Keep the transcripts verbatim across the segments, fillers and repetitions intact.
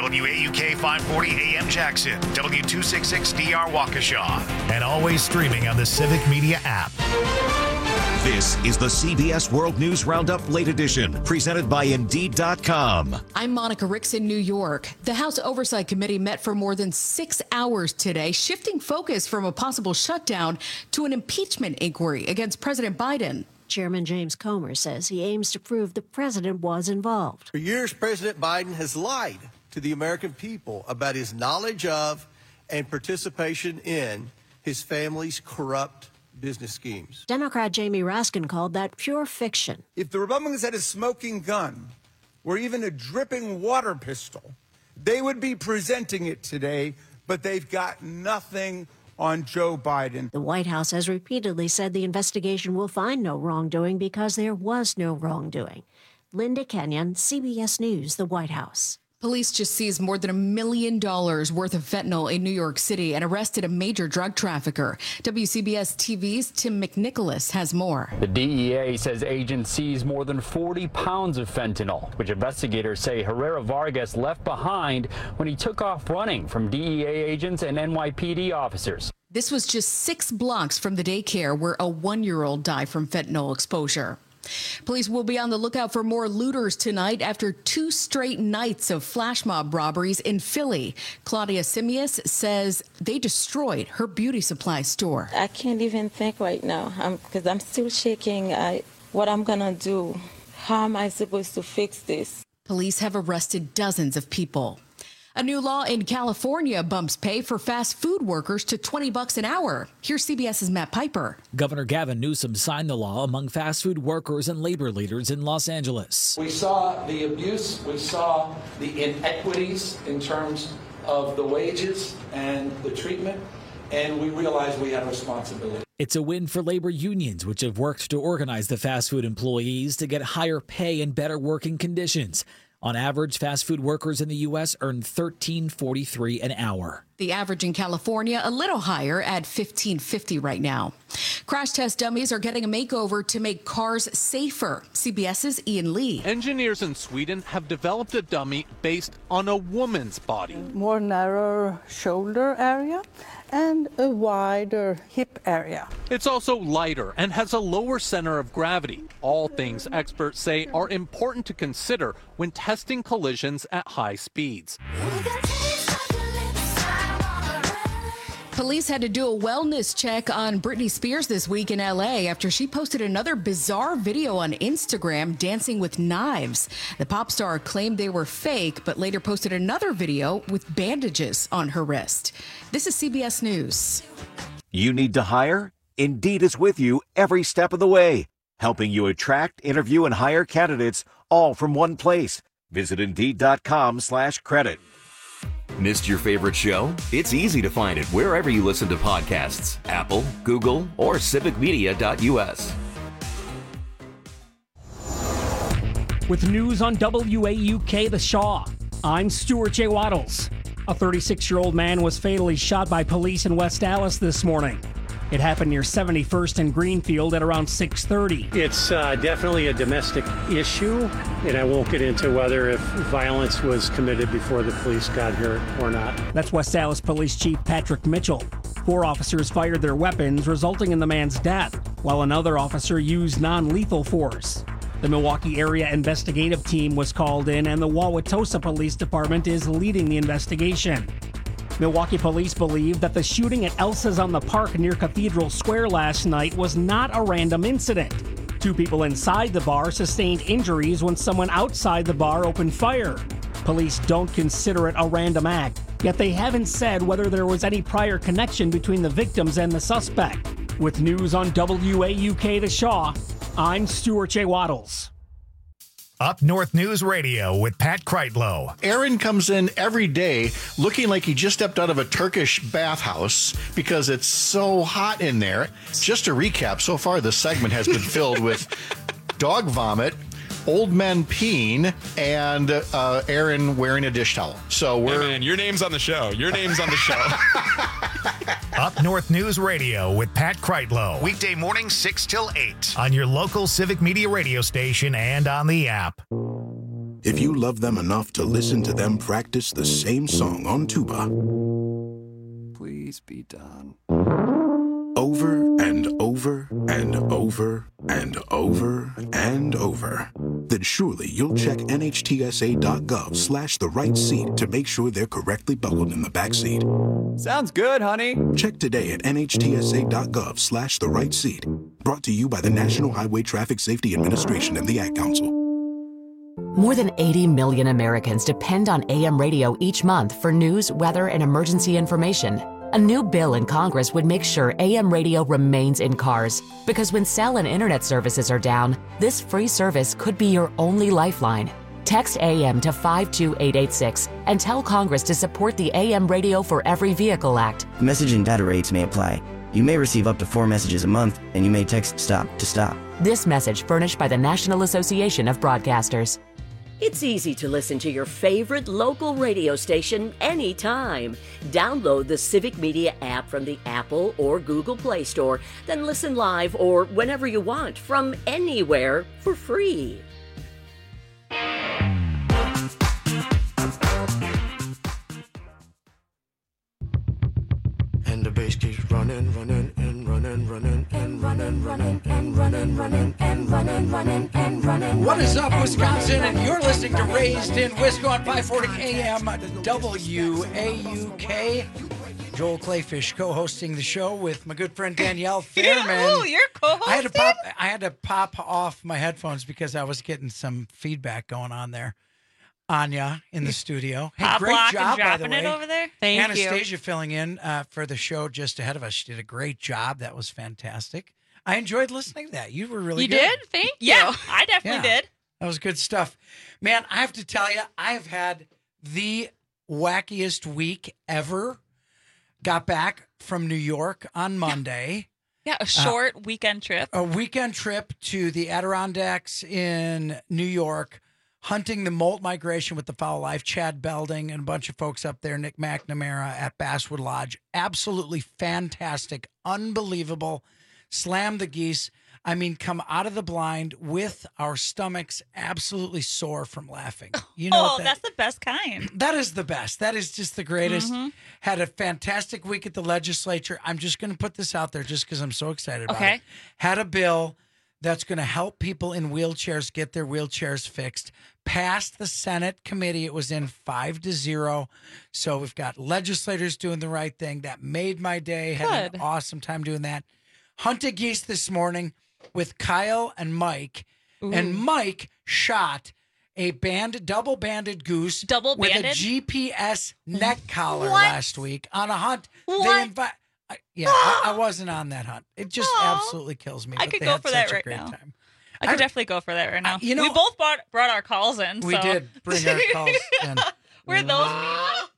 W A U K five forty A M Jackson, W two sixty-six D R Waukesha, and always streaming on the Civic Media app. This is the C B S World News Roundup Late Edition, presented by Indeed dot com. I'm Monica Ricks in New York. The House Oversight Committee met for more than six hours today, shifting focus from a possible shutdown to an impeachment inquiry against President Biden. Chairman James Comer says he aims to prove the president was involved. For years, President Biden has lied to the American people about his knowledge of and participation in his family's corrupt business schemes. Democrat Jamie Raskin called that pure fiction. If the Republicans had a smoking gun or even a dripping water pistol, they would be presenting it today, but they've got nothing on Joe Biden. The White House has repeatedly said the investigation will find no wrongdoing because there was no wrongdoing. Linda Kenyon, C B S News, the White House. Police just seized more than a million dollars worth of fentanyl in New York City and arrested a major drug trafficker. W C B S T V's Tim McNicholas has more. The D E A says agents seized more than forty pounds of fentanyl, which investigators say Herrera Vargas left behind when he took off running from D E A agents and N Y P D officers. This was just six blocks from the daycare where a one-year-old died from fentanyl exposure. Police will be on the lookout for more looters tonight after two straight nights of flash mob robberies in Philly. Claudia Simius says they destroyed her beauty supply store. I can't even think right now because I'm, I'm still shaking. I, what I'm going to do? How am I supposed to fix this? Police have arrested dozens of people. A new law in California bumps pay for fast food workers to twenty bucks an hour. Here's CBS's Matt Piper. Governor Gavin Newsom signed the law among fast food workers and labor leaders in Los Angeles. We saw the abuse. We saw the inequities in terms of the wages and the treatment, and we realized we had a responsibility. It's a win for labor unions, which have worked to organize the fast food employees to get higher pay and better working conditions. On average, fast food workers in the U S earn thirteen forty-three an hour. The average in California a little higher at fifteen fifty right now. Crash test dummies are getting a makeover to make cars safer. CBS's Ian Lee. Engineers in Sweden have developed a dummy based on a woman's body. More narrow shoulder area and a wider hip area. It's also lighter and has a lower center of gravity. All things experts say are important to consider when testing collisions at high speeds. Police had to do a wellness check on Britney Spears this week in L A after she posted another bizarre video on Instagram dancing with knives. The pop star claimed they were fake, but later posted another video with bandages on her wrist. This is C B S News. You need to hire? Indeed is with you every step of the way, helping you attract, interview, and hire candidates all from one place. Visit Indeed.com slash credit. Missed your favorite show? It's easy to find it wherever you listen to podcasts. Apple, Google, or civic media dot U S. With news on W A U K The Shaw, I'm Stuart J. Waddles. A thirty-six-year-old man was fatally shot by police in West Dallas this morning. It happened near seventy-first and Greenfield at around six thirty. It's uh, definitely a domestic issue, and I won't get into whether if violence was committed before the police got here or not. That's West Dallas Police Chief Patrick Mitchell. Four officers fired their weapons, resulting in the man's death, while another officer used non-lethal force. The Milwaukee Area Investigative Team was called in, and the Wauwatosa Police Department is leading the investigation. Milwaukee police believe that the shooting at Elsa's on the Park near Cathedral Square last night was not a random incident. Two people inside the bar sustained injuries when someone outside the bar opened fire. Police don't consider it a random act, yet they haven't said whether there was any prior connection between the victims and the suspect. With news on W A U K The Shaw, I'm Stuart J. Waddles. Up North News Radio with Pat Kreitlow. Aaron comes in every day looking like he just stepped out of a Turkish bathhouse because it's so hot in there. Just to recap, so far this segment has been filled with dog vomit, old men peeing, and uh, Aaron wearing a dish towel. So we're... Hey man, your name's on the show. Your name's on the show. Up North News Radio with Pat Kreitlow. Weekday mornings six till eight on your local Civic Media radio station and on the app. if you love them enough to listen to them practice the same song on tuba. Please be done. Over and over and over and over and over. Then surely you'll check nhtsa.gov slash the right seat to make sure they're correctly buckled in the back seat. Sounds good, honey. Check today at nhtsa.gov slash the right seat. Brought to you by the National Highway Traffic Safety Administration and the Ad Council. More than eighty million Americans depend on A M radio each month for news, weather, and emergency information. A new bill in Congress would make sure A M radio remains in cars, because when cell and internet services are down, this free service could be your only lifeline. Text A M to five two eight eight six and tell Congress to support the A M Radio for Every Vehicle Act. Message and data rates may apply. You may receive up to four messages a month, and you may text STOP to stop. This message furnished by the National Association of Broadcasters. It's easy to listen to your favorite local radio station anytime. Download the Civic Media app from the Apple or Google Play Store, then listen live or whenever you want from anywhere for free. And the bass keeps running, running, and running, running, and running, running, and running, running, and running, running, and running. What is up, Wisconsin? And you're listening to Raised in Wisco on five forty A M W A U K. Joel Clayfish co-hosting the show with my good friend Danielle Fairman. Ooh, you're co-hosting? I had to pop. I had to pop off my headphones because I was getting some feedback going on there. Anya in the studio. Hey, Pop great lock job, and by the dropping way. it over there. Thank Anastasia you. filling in uh, for the show just ahead of us. She did a great job. That was fantastic. I enjoyed listening to that. You were really You good. did? Thank you. Yeah, I definitely Yeah. did. That was good stuff. Man, I have to tell you, I've had the wackiest week ever. Got back from New York on Monday. Yeah, a short weekend trip. A weekend trip to the Adirondacks in New York, hunting the molt migration with the Foul Life, Chad Belding and a bunch of folks up there, Nick McNamara at Basswood Lodge. Absolutely fantastic, unbelievable. Slam the geese. I mean, come out of the blind with our stomachs absolutely sore from laughing. You know oh, what that, that's the best kind. that is the best. That is just the greatest. Mhm. Had a fantastic week at the legislature. I'm just going to put this out there just because I'm so excited about Okay. it. Had a bill that's going to help people in wheelchairs get their wheelchairs fixed. Passed the Senate committee. It was in five to zero. So we've got legislators doing the right thing. That made my day. Had Good. an awesome time doing that. Hunted geese this morning with Kyle and Mike. Ooh. And Mike shot a band, double banded goose Double with a banded? G P S neck collar What? last week on a hunt. They What? invite. I- Yeah, I, I wasn't on that hunt. It just Aw. absolutely kills me. I but could they go had for that such a right great now. time. I could I- definitely go for that right now. you know- we both brought brought our calls in. We so. did bring our calls in. We're those people.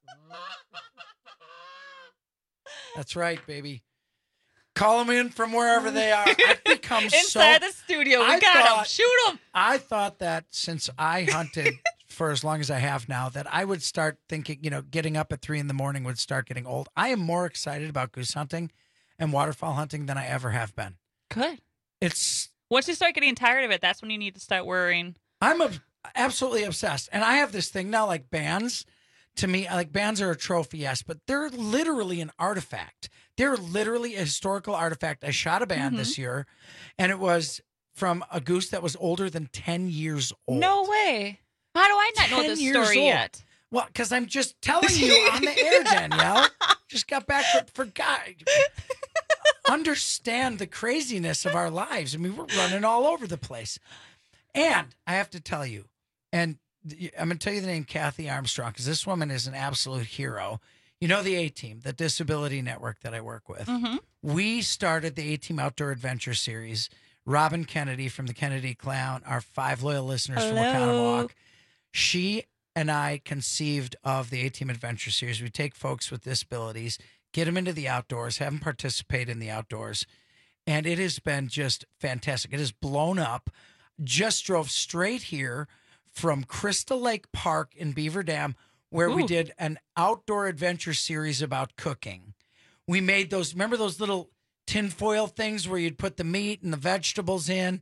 That's right, baby. Call them in from wherever they are. I've become so Inside the studio. We I got them. thought- Shoot them. I thought that since I hunted for as long as I have now, that I would start thinking, you know, getting up at three in the morning would start getting old. I am more excited about goose hunting and waterfowl hunting than I ever have been. Good. It's Once you start getting tired of it, that's when you need to start worrying. I'm ob- absolutely obsessed. And I have this thing now, like bands. To me, like bands are a trophy, yes, but they're literally an artifact. They're literally a historical artifact. I shot a band Mhm. this year, and it was from a goose that was older than ten years old. No way. How do I not know ten this years story old. yet? Well, because I'm just telling you on the air, Danielle. Just got back for, for God. Understand the craziness of our lives. I mean, we're running all over the place. And I have to tell you, and I'm going to tell you the name Kathy Armstrong, because this woman is an absolute hero. You know the A-Team, the disability network that I work with. Mhm. We started the A-Team Outdoor Adventure Series. Robin Kennedy from the Kennedy Clown, our five loyal listeners from Hello. Oconomowoc. She and I conceived of the A-Team Adventure Series. We take folks with disabilities, get them into the outdoors, have them participate in the outdoors. And it has been just fantastic. It has blown up. Just drove straight here from Crystal Lake Park in Beaver Dam, where we Ooh. did an outdoor adventure series about cooking. We made those, remember those little tinfoil things where you'd put the meat and the vegetables in?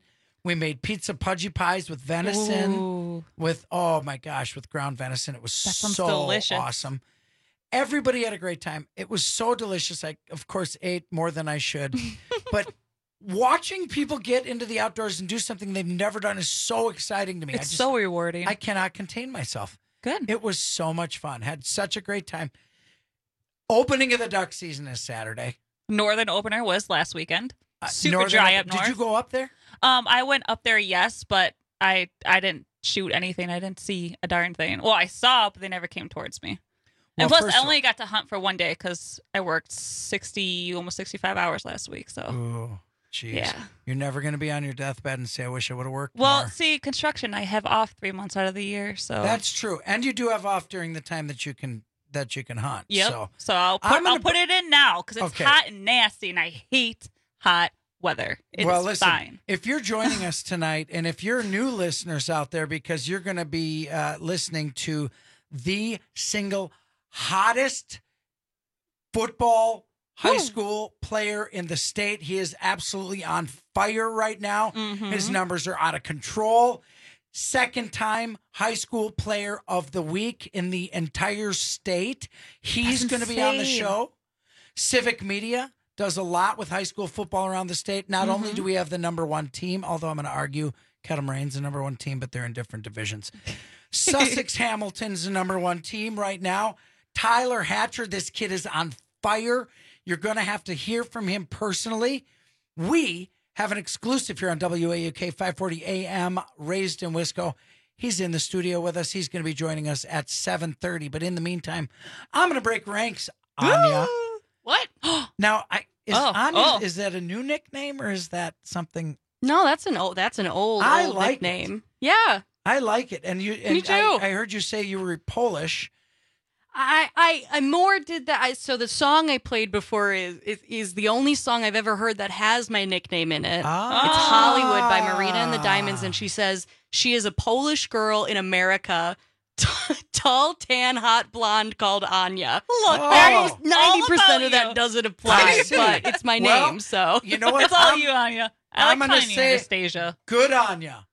We made pizza pudgy pies with venison. Ooh. With, oh my gosh, with ground venison. It was That sounds so delicious. awesome. Everybody had a great time. It was so delicious. I, of course, ate more than I should. But watching people get into the outdoors and do something they've never done is so exciting to me. It's I just, so rewarding. I cannot contain myself. Good. It was so much fun. Had such a great time. Opening of the duck season is Saturday. Northern opener was last weekend. Uh, Super Northern dry Open- up north. Did you go up there? Um, I went up there, yes, but I I didn't shoot anything. I didn't see a darn thing. Well, I saw, but they never came towards me. And Well, plus, first I of only got to hunt for one day because I worked sixty, almost sixty-five hours last week. So, Oh, jeez. Yeah. You're never going to be on your deathbed and say, I wish I would have worked well, more. see, construction, I have off three months out of the year. So That's true. And you do have off during the time that you can that you can hunt. Yep. So, So, I'll put I'm gonna I'll put it in now because it's Okay. hot and nasty, and I hate hot weather. It's well, listen, fine. if you're joining us tonight, and if you're new listeners out there, because you're going to be uh, listening to the single hottest football high school player in the state. He is absolutely on fire right now. His numbers are out of control. Second time high school player of the week in the entire state. He's That's going to be on the insane. show. Civic Media does a lot with high school football around the state. Not only Mhm. do we have the number one team, although I'm going to argue Kettle Moraine's the number one team, but they're in different divisions. Sussex Hamilton's the number one team right now. Tyler Hatcher, this kid is on fire. You're going to have to hear from him personally. We have an exclusive here on W A U K five forty A M, Raised in Wisco. He's in the studio with us. He's going to be joining us at seven thirty. But in the meantime, I'm going to break ranks, Anya. What? Now, I is Oh, Anya, oh. is that a new nickname or is that something? No, that's an old. That's an old, I old like nickname. Yeah, I like it. And you, and Me too. I, I heard you say you were Polish. I, I, I more did that. I, so the song I played before is, is is the only song I've ever heard that has my nickname in it. Ah. It's Hollywood by Marina and the Diamonds, and she says she is a Polish girl in America, t- tall, tan, hot blonde called Anya. Look, Oh. ninety percent all of that about doesn't I apply, see. but it's my Well, name, so You know what? It's all I'm, you, Anya. I I'm like gonna calling you say- Anastasia. Good Anya.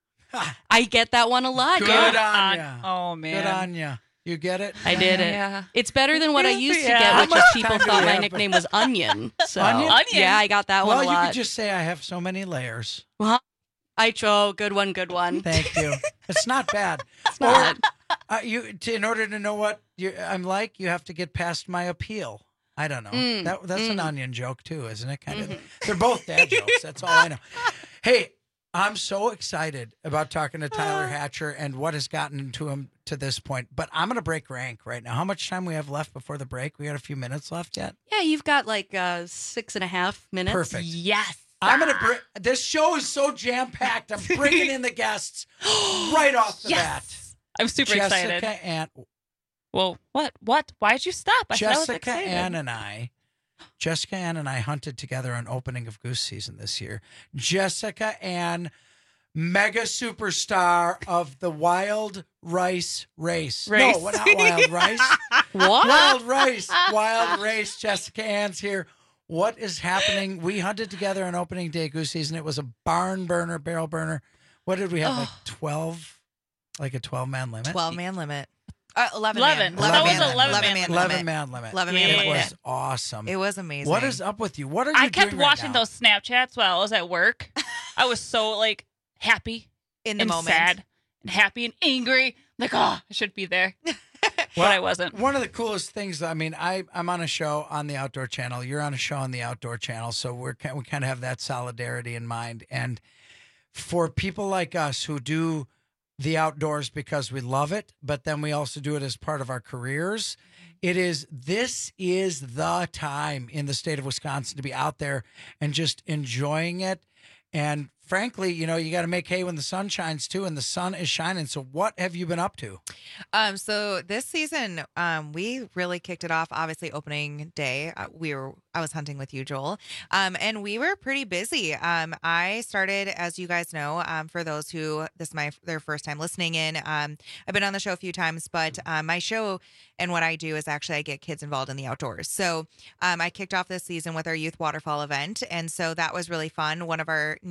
I get that one a lot. Good yeah. Anya. Oh, man. Good Anya. You get it? I did it. Yeah. It's better than what I used to Yeah. get, How which much is people time do thought we my have? nickname was Onion. So Onion? Onion? yeah, I got that Well, one a you lot. could just say I have so many layers. Well, I chose good one, good one. Thank you. It's not bad. It's not. Uh, you, to, in order to know what you, I'm like, you have to get past my appeal. I don't know. Mm, that that's an mm. onion joke too, isn't it? Kind Mhm. of. They're both dad jokes. That's all I know. Hey, I'm so excited about talking to Tyler Hatcher and what has gotten to him to this point. But I'm going to break rank right now. How much time we have left before the break? We got a few minutes left yet. Yeah, you've got like uh, six and a half minutes. Perfect. Yes. I'm going to bring. This show is so jam packed. I'm bringing in the guests right off the Yes. bat. I'm super Jessica excited. and Well, what? What? Why'd you stop? I thought I was Jessica excited. Ann and I, Jessica Ann and I hunted together on opening of goose season this year. Jessica Ann, mega superstar of the Wild Rice Race. Race. No, not Wild Rice. What? Wild Rice. Wild Race. Jessica Ann's here. What is happening? We hunted together on opening day goose season. It was a barn burner, barrel burner. What did we have? Like twelve, like a twelve man limit. twelve man limit. Uh, eleven. Eleven. Man. That was man. eleven eleven man man eleven limit. man limit. eleven Yeah. man It limit. was awesome. It was amazing. What is up with you? What are you I kept doing right watching now? those Snapchats while I was at work. I was so like happy in the and moment? sad and happy and angry. Like, oh, I should be there. Well, but I wasn't. One of the coolest things, I mean, I, I'm on a show on the Outdoor Channel. You're on a show on the Outdoor Channel. So we're ki- we kind of have that solidarity in mind. And for people like us who do the outdoors because we love it, but then we also do it as part of our careers, it is, this is the time in the state of Wisconsin to be out there and just enjoying it. And frankly, you know, you got to make hay when the sun shines too, and the sun is shining. So what have you been up to? Um, so this season, um, we really kicked it off. Obviously, opening day, uh, we were I was hunting with you, Joel, um, and we were pretty busy. Um, I started, as you guys know, um, for those who this is my their first time listening in. Um, I've been on the show a few times, but um, my show and what I do is actually I get kids involved in the outdoors. So um, I kicked off this season with our youth waterfall event, and so that was really fun. One of our newer sponsors.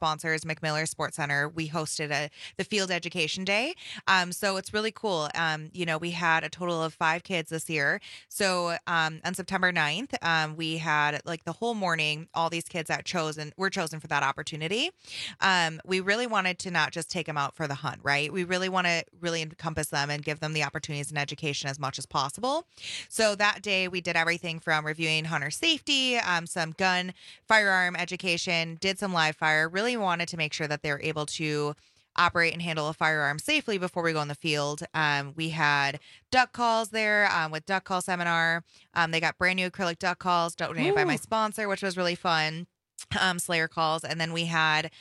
sponsors, McMiller Sports Center, we hosted a the Field Education Day. Um, so it's really cool. Um, you know, we had a total of five kids this year. So um, on September ninth, um, we had like the whole morning, all these kids that chosen were chosen for that opportunity. Um, we really wanted to not just take them out for the hunt, right? We really want to really encompass them and give them the opportunities and education as much as possible. So that day we did everything from reviewing hunter safety, um, some gun, firearm education, did some live fire, really wanted to make sure that they were able to operate and handle a firearm safely before we go in the field. Um, we had duck calls there um, with duck call seminar. Um, they got brand new acrylic duck calls donated Ooh. by my sponsor, which was really fun. Um, Slayer calls. And then we had,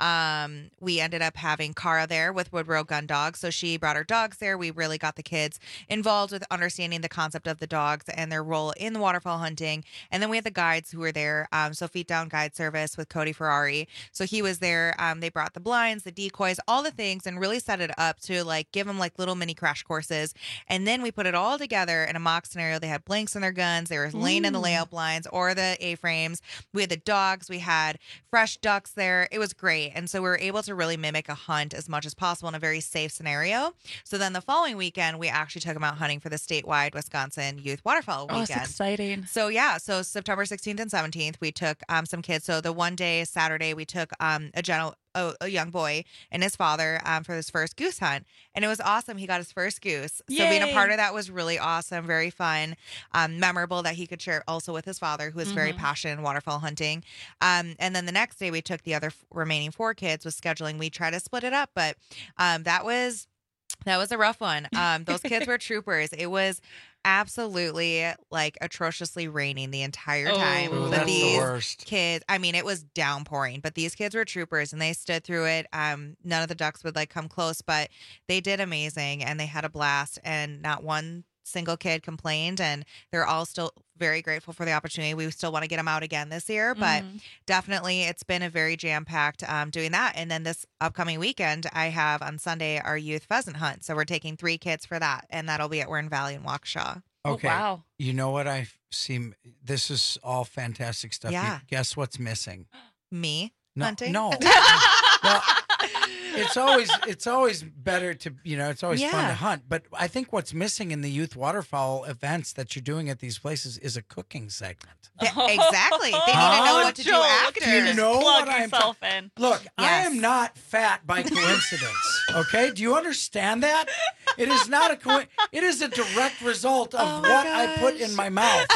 um, we ended up having Cara there with Woodrow Gun Dogs. So she brought her dogs there. We really got the kids involved with understanding the concept of the dogs and their role in the waterfowl hunting. And then we had the guides who were there. Um, so Feet Down Guide Service with Cody Ferrari. So he was there. Um, they brought the blinds, the decoys, all the things, and really set it up to like give them like little mini crash courses. And then we put it all together in a mock scenario. They had blanks in their guns. They were laying mm. in the layout blinds or the A-frames. We had the dogs. We had fresh ducks there. It was great. And so we were able to really mimic a hunt as much as possible in a very safe scenario. So then the following weekend, we actually took them out hunting for the statewide Wisconsin Youth Waterfowl Oh, Weekend. it's exciting. So yeah, so September sixteenth and seventeenth, we took um, some kids. So the one day, Saturday, we took um, a general A, a young boy and his father um, for his first goose hunt. And it was awesome. He got his first goose. Yay. So being a part of that was really awesome, very fun, um, memorable that he could share also with his father, who is very Mhm. passionate in waterfowl hunting. Um, and then the next day we took the other f- remaining four kids with scheduling. We tried to split it up, but um, that was that was a rough one. Um, those kids were troopers. It was absolutely like atrociously raining the entire time. Oh, but that's the these worst. kids, I mean, it was downpouring, but these kids were troopers and they stood through it. Um, none of the ducks would like come close, but they did amazing and they had a blast, and not one single kid complained, and they're all still very grateful for the opportunity. We still want to get them out again this year, but Mhm. definitely it's been a very jam-packed um, doing that. And then this upcoming weekend, I have on Sunday our youth pheasant hunt. So we're taking three kids for that, and that'll be at Wern Valley in Waukesha. Okay. wow. You know what I see? This is all fantastic stuff. You- Yeah. guess what's missing? Me No, hunting? no. Well, it's always it's always better to you know it's always fun Yeah. to hunt. But I think what's missing in the youth waterfowl events that you're doing at these places is a cooking segment. Yeah, exactly. They need to know what to do Joel, look after. at you just know plug what I'm yourself in. Look, I Yes. am not fat by coincidence. Okay, do you understand that? It is not a co- It is a direct result of Oh my what I put in my mouth.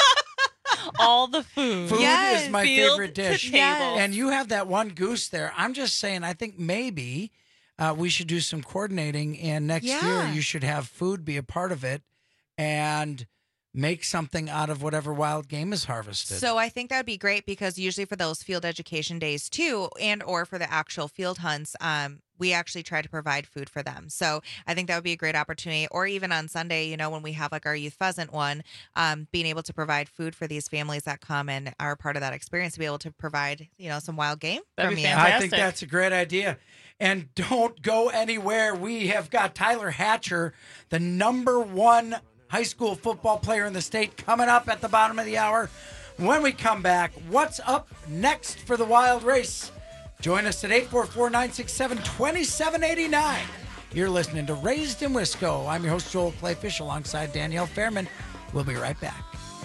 All the food. Food Yes. is my Field favorite to dish. table. Yes. And you have that one goose there. I'm just saying, I think maybe uh, we should do some coordinating, and next year Yeah. you should have food be a part of it and make something out of whatever wild game is harvested. So I think that would be great, because usually for those field education days too, and or for the actual field hunts, um, we actually try to provide food for them. So I think that would be a great opportunity. Or even on Sunday, you know, when we have like our youth pheasant one, um, being able to provide food for these families that come and are part of that experience, to be able to provide, you know, some wild game That'd from be you. fantastic. I think that's a great idea. And don't go anywhere. We have got Tyler Hatcher, the number one high school football player in the state, coming up at the bottom of the hour. When we come back, what's up next for the Wild Race? Join us at eight four four, nine six seven, two seven eight nine. You're listening to Raised in Wisco. I'm your host, Joel Clayfish, alongside Danielle Fairman. We'll be right back.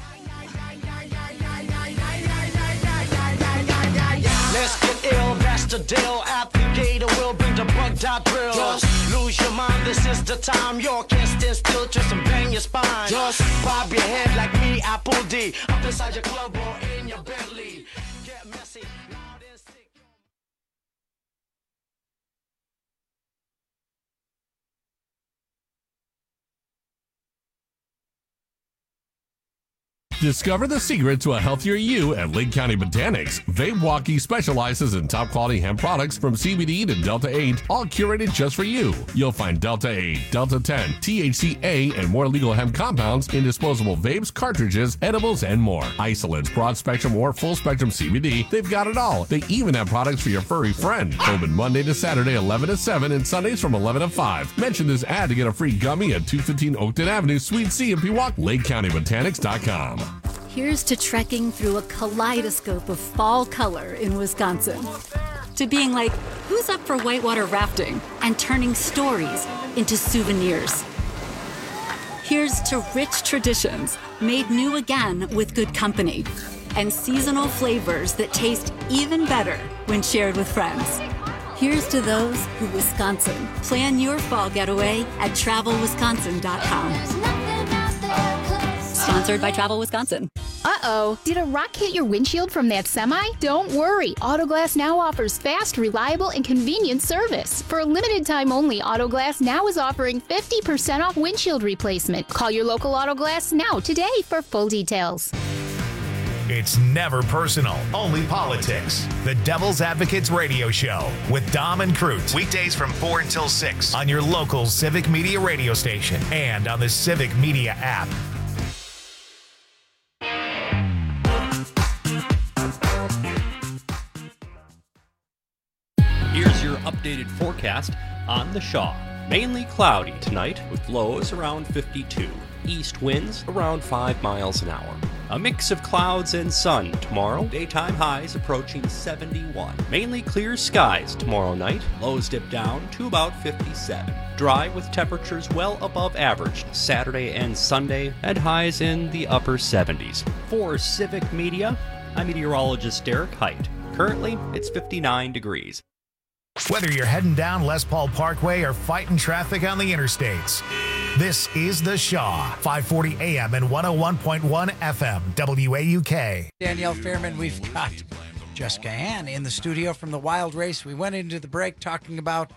Let's get ill, that's the deal. Applicator will bring the bug dot drill. Just lose your mind, this is the time. You can't stand still, twist and bang your spine. Just bob your head like me, Apple D. Up inside your club or in your Bentley. Get messy, loud and sick. Discover the secret to a healthier you at Lake County Botanics. VapeWalkie specializes in top quality hemp products from C B D to Delta eight, all curated just for you. You'll find Delta eight, Delta ten, T H C A, and more legal hemp compounds in disposable vapes, cartridges, edibles, and more. Isolates, broad spectrum, or full spectrum C B D, they've got it all. They even have products for your furry friend. Open Monday to Saturday, eleven to seven, and Sundays from eleven to five. Mention this ad to get a free gummy at two fifteen Oakton Avenue, Suite C in Pewaukee. Lake County Botanics dot com. Here's to trekking through a kaleidoscope of fall color in Wisconsin. to being like, who's up for whitewater rafting? And turning stories into souvenirs. Here's to rich traditions made new again with good company and seasonal flavors that taste even better when shared with friends. Here's to those who Wisconsin. Plan your fall getaway at travel wisconsin dot com. Sponsored by Travel Wisconsin. Uh-oh. Did a rock hit your windshield from that semi? Don't worry. Autoglass Now offers fast, reliable, and convenient service. For a limited time only, Autoglass Now is offering fifty percent off windshield replacement. Call your local Autoglass Now today for full details. It's never personal, only politics. The Devil's Advocates Radio Show with Dom and Cruz. Weekdays from four until six on your local Civic Media radio station and on the Civic Media app. Here's your updated forecast on the Shaw. Mainly cloudy tonight with lows around fifty-two. East winds around five miles an hour. A mix of clouds and sun tomorrow. Daytime highs approaching seventy-one. Mainly clear skies tomorrow night. Lows dip down to about fifty-seven. Dry with temperatures well above average Saturday and Sunday and highs in the upper seventies. For Civic Media, I'm meteorologist Derek Height. Currently, it's fifty-nine degrees. Whether you're heading down Les Paul Parkway or fighting traffic on the interstates, this is The Shaw, five forty A M and one oh one point one F M, W A U K. Danielle Fairman, we've got Jessica Ann in the studio from the Wild Race. We went into the break talking about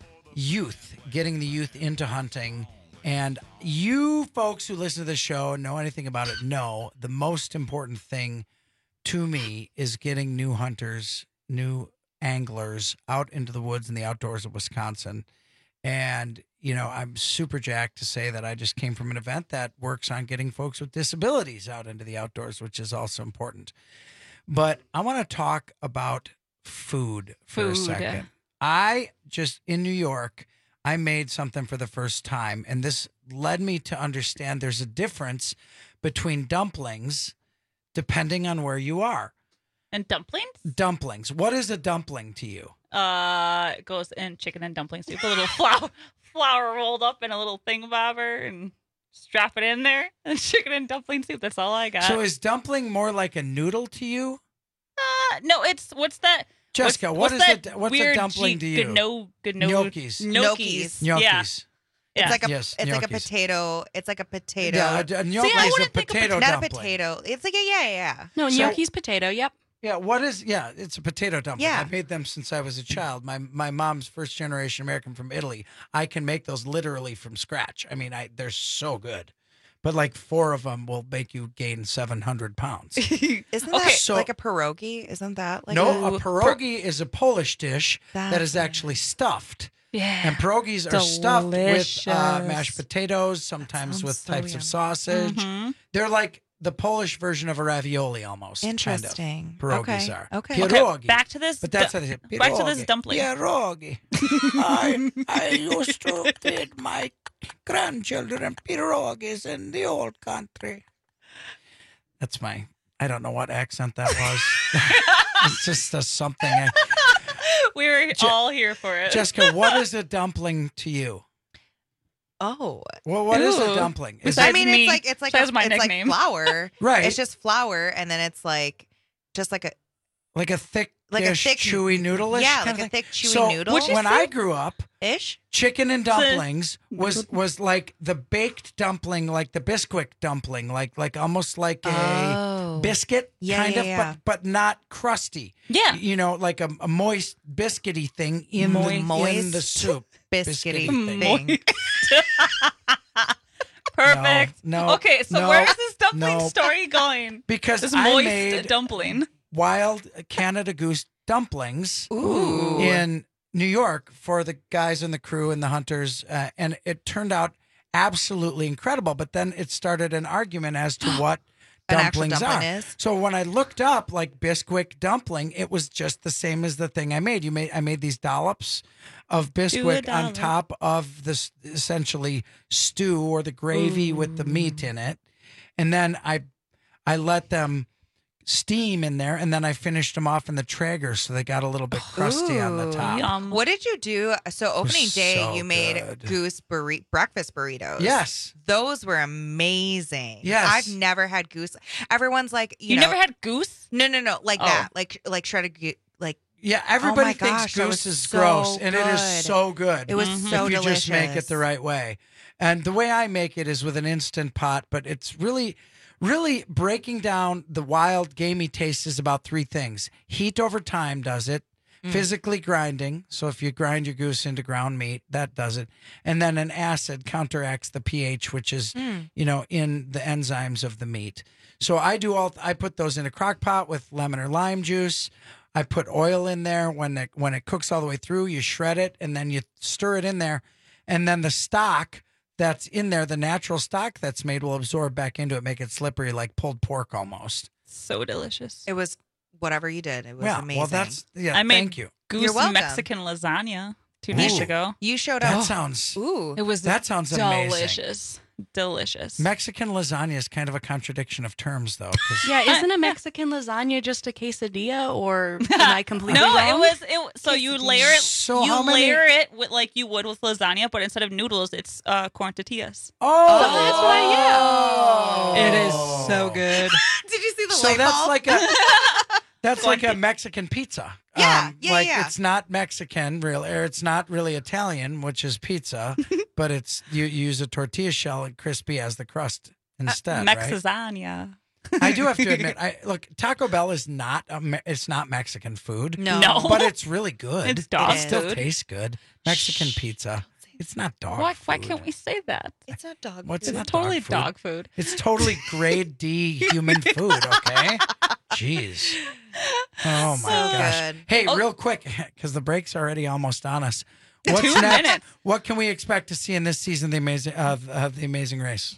youth, getting the youth into hunting. And you folks who listen to the show and know anything about it know the most important thing to me is getting new hunters, new anglers out into the woods and the outdoors of Wisconsin. And, you know, I'm super jacked to say that I just came from an event that works on getting folks with disabilities out into the outdoors, which is also important. But I want to talk about food for Food. a second. I just, in New York, I made something for the first time, and this led me to understand there's a difference between dumplings depending on where you are. And dumplings? Dumplings. What is a dumpling to you? Uh, it goes in chicken and dumpling soup. A little flour, flour rolled up in a little thingbobber and strap it in there. And chicken and dumpling soup. That's all I got. So is dumpling more like a noodle to you? Uh, no, it's what's that? Jessica, what's, what what's is that a- what's a weird dumpling G- to you? Gno, gno, Gnocchis. Gnocchis. Gnocchis. Yeah. Gnocchis. Yeah. It's like a Yes, it's like a gnocchis. potato. It's like a potato. Yeah, a- a gnocchi See, I is a wouldn't think potato Not a dumpling. potato. It's like a yeah, yeah. No, So- gnocchi's potato. Yep. Yeah, what is, yeah, it's a potato dumpling. Yeah. I made them since I was a child. My my mom's first generation American from Italy. I can make those literally from scratch. I mean, I they're so good. But like four of them will make you gain seven hundred pounds. Isn't Okay, that so- like a pierogi? Isn't that like no, a, a pierogi is a Polish dish that That's is actually stuffed. Yeah. And pierogies are stuffed with uh, Delicious. mashed potatoes, sometimes sounds with so types yummy. of sausage. Mhm. They're like the Polish version of a ravioli almost. Interesting. Kind of. Pierogies Okay, are. okay. Pierogi. Okay, back to this But that's du- what it is. back to this Pierogi. dumpling. Pierogi. I, I used to feed my grandchildren pierogies in the old country. That's my, I don't know what accent that was. It's just a something. I, We were all here for it. Jessica, what is a dumpling to you? Oh. Well, what is a Ooh. dumpling? Is Besides I mean, me. it's like it's like Besides a, my it's like nickname. flour. Right. It's just flour, and then it's like just like a like a thick, like a dish, thick chewy noodle-ish Yeah, kind like of a thing? thick chewy so noodle. When I grew up, ish. chicken and dumplings was was like the baked dumpling, like the Bisquick dumpling, like like almost like a Oh. biscuit Yeah, kind yeah, of, yeah. but but not crusty. Yeah. You know, like a, a moist biscuity thing in the in Moist the soup. biscuity Biscuity thing. Perfect. No, no, okay, so no, where is this dumpling no. story going? Because This I moist made dumpling. wild Canada Goose dumplings Ooh. in New York for the guys in the crew and the hunters, uh, and it turned out absolutely incredible. But then it started an argument as to what An actual dumplings dumpling are. is? So when I looked up like Bisquick dumpling, it was just the same as the thing I made. You made I made these dollops of Bisquick on dollop. top of this essentially stew or the gravy with the meat in it, and then I I let them steam in there, and then I finished them off in the Traeger, so they got a little bit crusty on the Ooh, top. yum. What did you do? So opening day, so you made good. goose burri- breakfast burritos. Yes. Those were amazing. Yes. I've never had goose. Everyone's like, you, You know, never had goose? No, no, no, like Oh. that, like like shredded goose, like. Yeah, Oh everybody my thinks gosh, that goose was is so gross, and it is good. so good. It was if so you delicious. just make it the right way. And the way I make it is with an Instant Pot, but it's really, really breaking down the wild, gamey taste is about three things. Heat over time does it. Mm. Physically grinding. So if you grind your goose into ground meat, that does it. And then an acid counteracts the pH, which is, Mm. you know, in the enzymes of the meat. So I do all, I put those in a crock pot with lemon or lime juice. I put oil in there. When it, when it cooks all the way through, you shred it and then you stir it in there. And then the stock that's in there, the natural stock that's made, will absorb back into it, make it slippery like pulled pork almost. So delicious. It was whatever you did. It was Yeah, amazing. well, that's, yeah, I made thank you. goose You're welcome. Mexican lasagna two Ooh. nights ago. You showed That up. sounds, Ooh. It was that sounds amazing. delicious. Delicious. Mexican lasagna is kind of a contradiction of terms, though. 'cause- Yeah, isn't a Mexican lasagna just a quesadilla, or am I completely No, wrong? it was it. So you layer it. So you how many- layer it with like you would with lasagna, but instead of noodles, it's uh, corn tortillas. Oh, that's why, yeah. It is so good. Did you see the So light that's bulb? like a that's Go on. like a Mexican pizza. Yeah, um, yeah, like yeah. it's not Mexican, real, or it's not really Italian, which is pizza, but it's you, you use a tortilla shell and crispy as the crust instead. right? Mexizania. I do have to admit, I look Taco Bell is not a, Me- it's not Mexican food. No. No. but it's really good. It's dog It still food. tastes good. Mexican pizza. It's not dog. Why, food. why can't we say that? It's not dog. What's food. not It's totally dog food? dog food. It's totally grade D human food, okay? Jeez. Oh my So gosh. good. Hey, Oh. real quick, because the break's already almost on us. What's Two next? minutes. What can we expect to see in this season of the amazing of uh, the Amazing Race?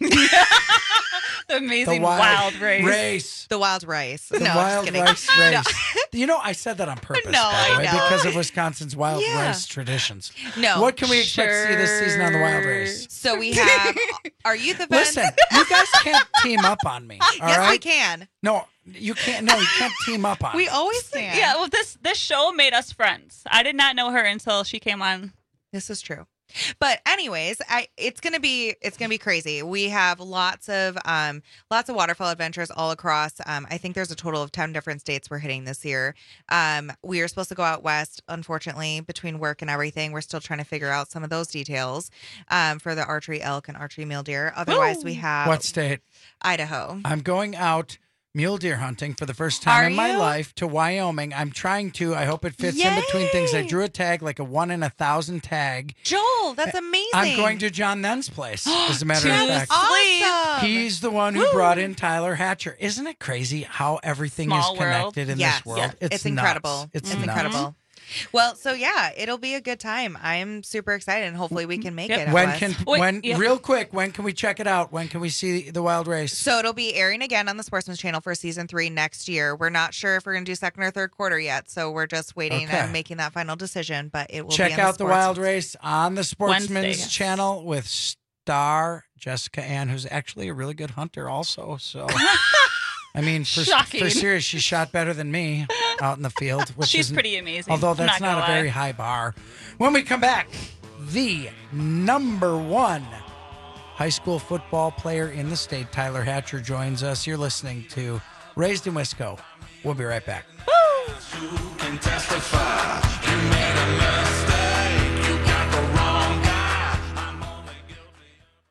The amazing The wild, race. race. The wild rice. The no, wild just kidding. rice No. race. You know, I said that on purpose, No, by the I way, know. because of Wisconsin's wild Yeah. rice traditions. No. What can we expect to see this season on the wild race? So we have our youth event. Listen, you guys can't team up on me. All yes, right? we can. No, you can't. No, you can't team up on We me. always can. Yeah, well, this this show made us friends. I did not know her until she came on. This is true. But anyways, I it's gonna be it's gonna be crazy. We have lots of um lots of waterfall adventures all across. Um, I think there's a total of ten different states we're hitting this year. Um, we are supposed to go out west. Unfortunately, between work and everything, we're still trying to figure out some of those details. Um, for the archery elk and archery mule deer. Otherwise, we have What state? Idaho. I'm going out mule deer hunting for the first time Are in my you? life to Wyoming. I'm trying to. I hope it fits in between things. I Yay! drew a tag, like a one in a thousand tag. Joel, that's amazing. I'm going to John Then's place, as a matter of To fact. Awesome. He's the one who brought in Tyler Hatcher. Isn't it crazy how everything Small is world. connected in Yes, this world? yes. It's, It's nuts. incredible. It's, It's nuts. incredible. Well, so yeah, it'll be a good time. I'm super excited, and hopefully we can make Yep. it. out When west. can Wait, when yeah. real quick? When can we check it out? When can we see the wild race? So it'll be airing again on the Sportsman's Channel for season three next year. We're not sure if we're going to do second or third quarter yet, so we're just waiting Okay. and making that final decision. But it will Check be out on the, the, wild Sportsman's- race on the Sportsman's Wednesday. Channel with star Jessica Ann, who's actually a really good hunter, also. So, I mean, for, Shocking. for serious, she shot better than me out in the field. Which She's isn't- pretty amazing. Although I'm that's not gonna not, a very lie. high bar. When we come back, the number one high school football player in the state, Tyler Hatcher, joins us. You're listening to Raised in Wisco. We'll be right back. can testify. You made a mistake. You got the wrong guy. I'm only guilty.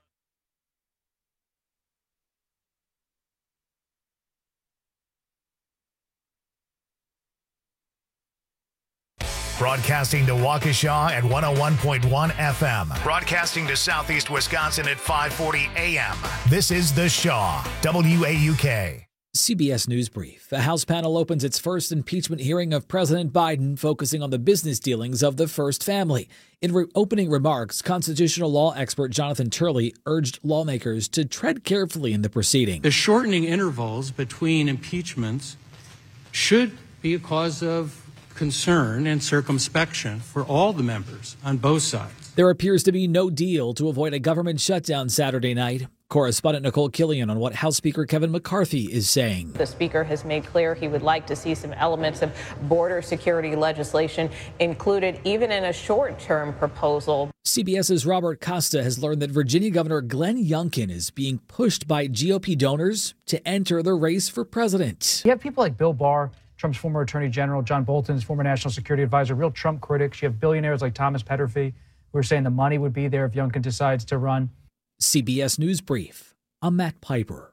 Broadcasting to Waukesha at one oh one point one F M. Broadcasting to Southeast Wisconsin at five forty A M. This is The Shaw, W A U K. C B S News Brief. A House panel opens its first impeachment hearing of President Biden, focusing on the business dealings of the First Family. In re- opening remarks, constitutional law expert Jonathan Turley urged lawmakers to tread carefully in the proceeding. The shortening intervals between impeachments should be a cause of concern and circumspection for all the members on both sides. There appears to be no deal to avoid a government shutdown Saturday night. Correspondent Nicole Killian on what House Speaker Kevin McCarthy is saying. The Speaker has made clear he would like to see some elements of border security legislation included even in a short-term proposal. CBS's Robert Costa has learned that Virginia Governor Glenn Youngkin is being pushed by G O P donors to enter the race for president. You have people like Bill Barr, Trump's former attorney general, John Bolton's former national security advisor, real Trump critics. You have billionaires like Thomas Petterfy who are saying the money would be there if Youngkin decides to run. C B S News Brief. I'm Matt Piper.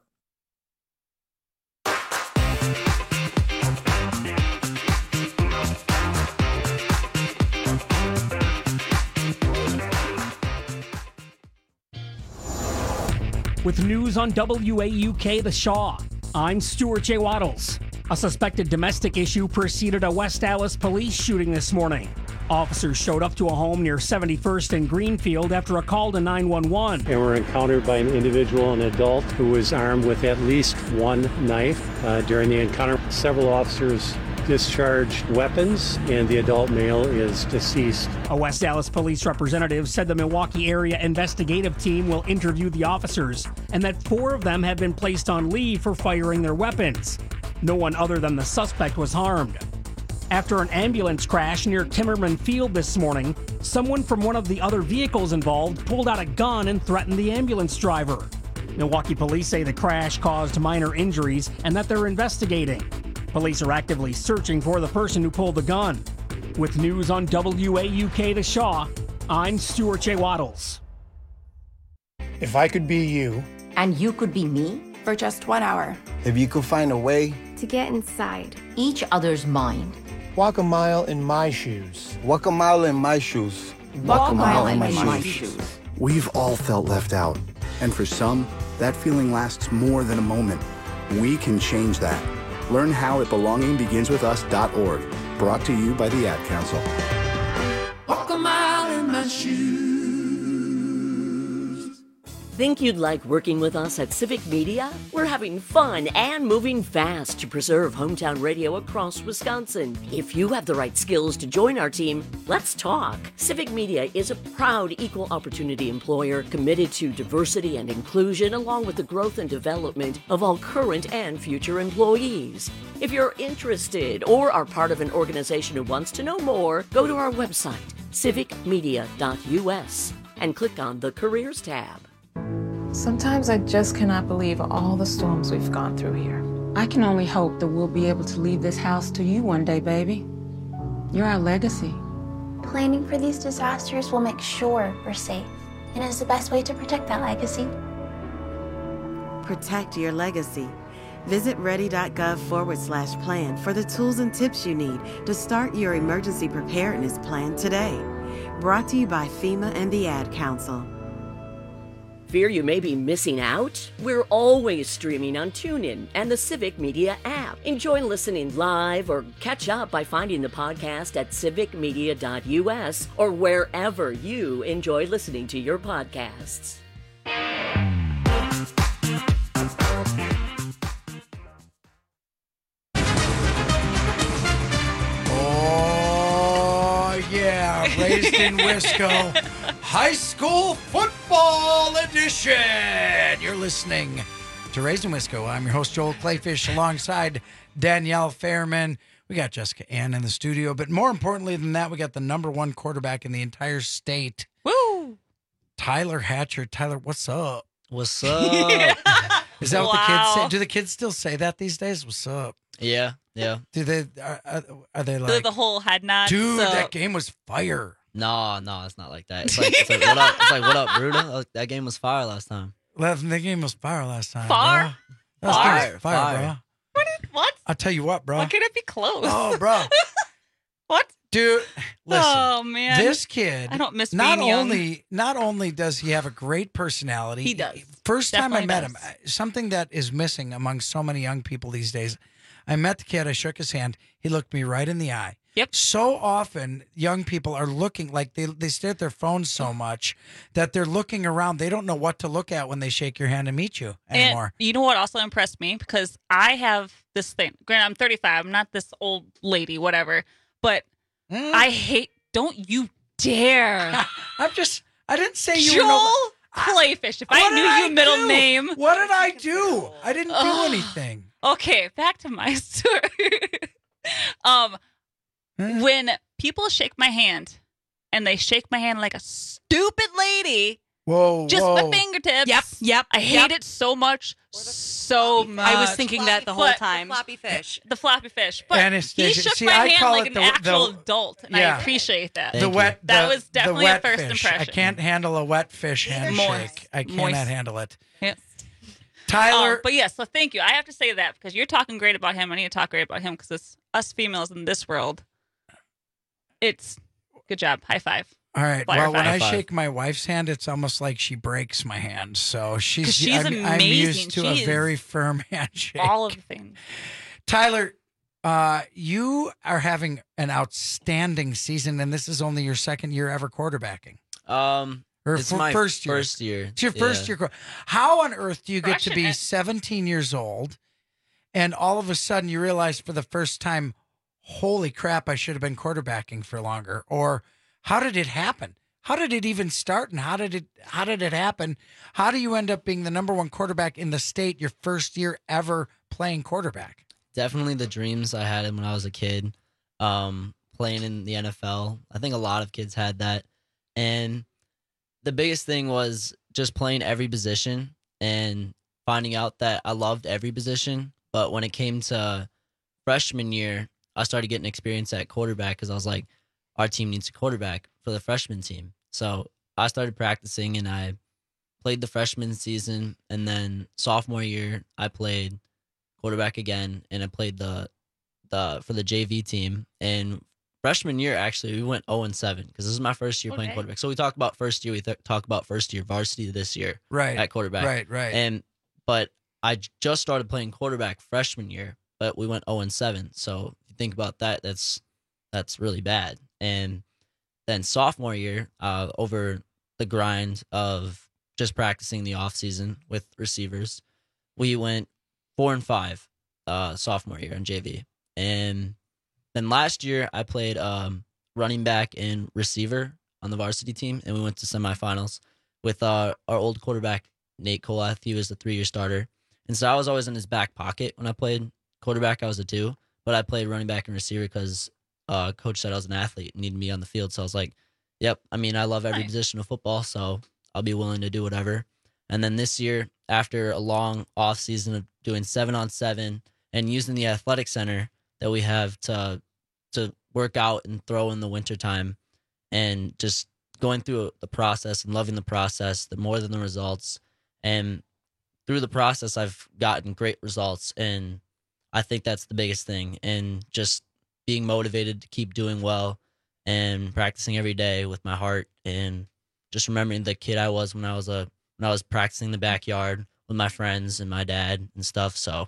With news on W A U K The Shaw, I'm Stuart J. Waddles. A suspected domestic issue preceded a West Allis police shooting this morning. Officers showed up to a home near seventy-first and Greenfield after a call to nine one one. And were encountered by an individual, an adult, who was armed with at least one knife. Uh, during the encounter, several officers discharged weapons, and the adult male is deceased. A West Allis police representative said the Milwaukee area investigative team will interview the officers and that four of them have been placed on leave for firing their weapons. No one other than the suspect was harmed. After an ambulance crash near Timmerman Field this morning, someone from one of the other vehicles involved pulled out a gun and threatened the ambulance driver. Milwaukee police say the crash caused minor injuries and that they're investigating. Police are actively searching for the person who pulled the gun. With news on W A U K The Shaw, I'm Stuart J. Waddles. If I could be you. And you could be me? For just one hour. If you could find a way. To get inside each other's mind. Walk a mile in my shoes. Walk a mile in my shoes. Walk, Walk a mile, mile in, my, in my shoes. shoes. We've all felt left out. And for some, that feeling lasts more than a moment. We can change that. Learn how at belonging begins with us dot org. Brought to you by the Ad Council. Walk a mile in my shoes. Think you'd like working with us at Civic Media? We're having fun and moving fast to preserve hometown radio across Wisconsin. If you have the right skills to join our team, let's talk. Civic Media is a proud equal opportunity employer committed to diversity and inclusion along with the growth and development of all current and future employees. If you're interested or are part of an organization who wants to know more, go to our website, civic media dot u s, and click on the Careers tab. Sometimes I just cannot believe all the storms we've gone through here. I can only hope that we'll be able to leave this house to you one day, baby. You're our legacy. Planning for these disasters will make sure we're safe, and is the best way to protect that legacy. Protect your legacy. Visit ready.gov forward slash plan for the tools and tips you need to start your emergency preparedness plan today. Brought to you by FEMA and the Ad Council. Fear you may be missing out? We're always streaming on TuneIn and the Civic Media app. Enjoy listening live or catch up by finding the podcast at civic media dot u s or wherever you enjoy listening to your podcasts. Oh, yeah. Raised in Wisco. High School Football Edition. You're listening to Raised in Wisco. I'm your host, Joel Clayfish, alongside Danielle Fairman. We got Jessica Ann in the studio, but more importantly than that, we got the number one quarterback in the entire state. Woo! Tyler Hatcher. Tyler, what's up? What's up? Yeah. Is that wow. what the kids say? Do the kids still say that these days? What's up? Yeah, yeah. Do they? Are, are they like the, the whole head nod? Dude, so. that game was fire. No, no, it's not like that. It's like, it's like what up? It's like what up, Bruda? That game was fire last time. The game was fire last time. Far? Bro. That fire, fire, fire, fire, bro. What? Is, what? I'll tell you what, bro. Why can't it be close? Oh, bro. What? Dude, listen. Oh man, this kid. I don't miss not being young. only not only does he have a great personality. He does. First Definitely time I met does. him, something that is missing among so many young people these days. I met the kid. I shook his hand. He looked me right in the eye. Yep. So often, young people are looking like they they stare at their phones so much that they're looking around. They don't know what to look at when they shake your hand and meet you anymore. And you know what also impressed me? Because I have this thing. Granted, I'm thirty-five. I'm not this old lady, whatever. But Mm. I hate. Don't you dare! I'm just. I didn't say you Joel? were. No, Clayfish. If I What knew did you I middle do? name. What did I do? I didn't do Ugh. anything. Okay, back to my story. um, when people shake my hand, and they shake my hand like a stupid lady, Whoa, just whoa. my fingertips. Yep, yep, I hate yep. it so much, so much. I was thinking that the whole But- time. Floppy fish. The floppy fish. But Anastasia. he shook See, my I hand call like it an the- actual the- adult, and yeah. I appreciate that. The wet. That the- was definitely the a wet first fish. impression. I can't handle a wet fish handshake. Moist. I cannot Moist. handle it. Yeah. Tyler. Um, but yeah, so thank you. I have to say that because you're talking great about him. I need to talk great about him because it's us females in this world. It's good job. High five. All right. Flyer Well, when I five. shake my wife's hand, it's almost like she breaks my hand. So she's, 'Cause she's I'm, I'm amazing. used to She a is very firm handshake. All of the things. Tyler, uh, you are having an outstanding season, and this is only your second year ever quarterbacking. Um, Or it's f- my first year. First year. It's your first yeah. year. qu- How on earth do you get to Crushing be it. seventeen years old, and all of a sudden you realize for the first time, holy crap, I should have been quarterbacking for longer? Or how did it happen? How did it even start, and how did it how did it happen? How do you end up being the number one quarterback in the state your first year ever playing quarterback? Definitely the dreams I had when I was a kid, um, playing in the N F L. I think a lot of kids had that. And the biggest thing was just playing every position and finding out that I loved every position. But when it came to freshman year, I started getting experience at quarterback because I was like, our team needs a quarterback for the freshman team. So I started practicing and I played the freshman season. And then sophomore year, I played quarterback again, and I played the the for the J V team. And freshman year, actually, we went oh and seven because this is my first year playing Okay. quarterback. So we talk about first year, we th- talk about first year varsity this year, Right. at quarterback, Right, right. And but I j- just started playing quarterback freshman year, but we went oh and seven. So if you think about that, that's that's really bad. And then sophomore year, uh, over the grind of just practicing the off season with receivers, we went four and five uh, sophomore year in J V. And then last year I played um, running back and receiver on the varsity team, and we went to semifinals with uh, our old quarterback, Nate Colath. He was the three-year starter. And so I was always in his back pocket when I played quarterback. I was a two, but I played running back and receiver because uh, coach said I was an athlete and needed me on the field. So I was like, yep, I mean, I love every Nice. position of football, so I'll be willing to do whatever. And then this year, after a long off season of doing seven on seven and using the athletic center that we have to to work out and throw in the wintertime, and just going through the process and loving the process, the more than the results. And through the process, I've gotten great results, and I think that's the biggest thing. And just being motivated to keep doing well and practicing every day with my heart, and just remembering the kid I was when I was a when I was practicing in the backyard with my friends and my dad and stuff. So,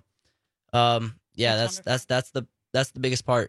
um, yeah, that's that's that's the that's the biggest part.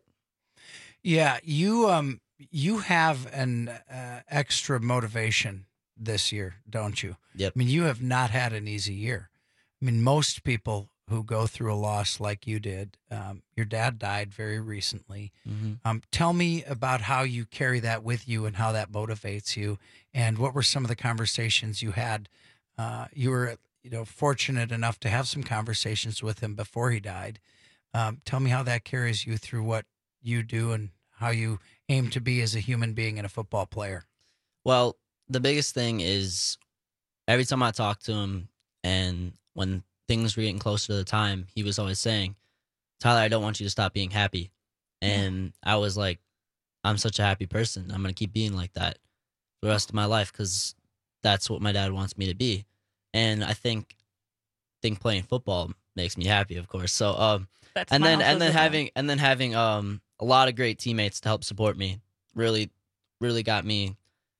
Yeah, you um you have an uh, extra motivation this year, don't you? Yep. I mean, you have not had an easy year. I mean, most people who go through a loss like you did, um, your dad died very recently. Mhm. Um, tell me about how you carry that with you and how that motivates you, and what were some of the conversations you had? Uh, you were, you know, fortunate enough to have some conversations with him before he died. Um, tell me how that carries you through what you do and how you aim to be as a human being and a football player. Well, the biggest thing is every time I talk to him, and when things were getting closer to the time, he was always saying, Tyler, I don't want you to stop being happy. And I was like, I'm such a happy person. I'm going to keep being like that for the rest of my life because that's what my dad wants me to be. And I think think playing football makes me happy, of course. So um That and then smile and then says it all. having and then having um a lot of great teammates to help support me really really got me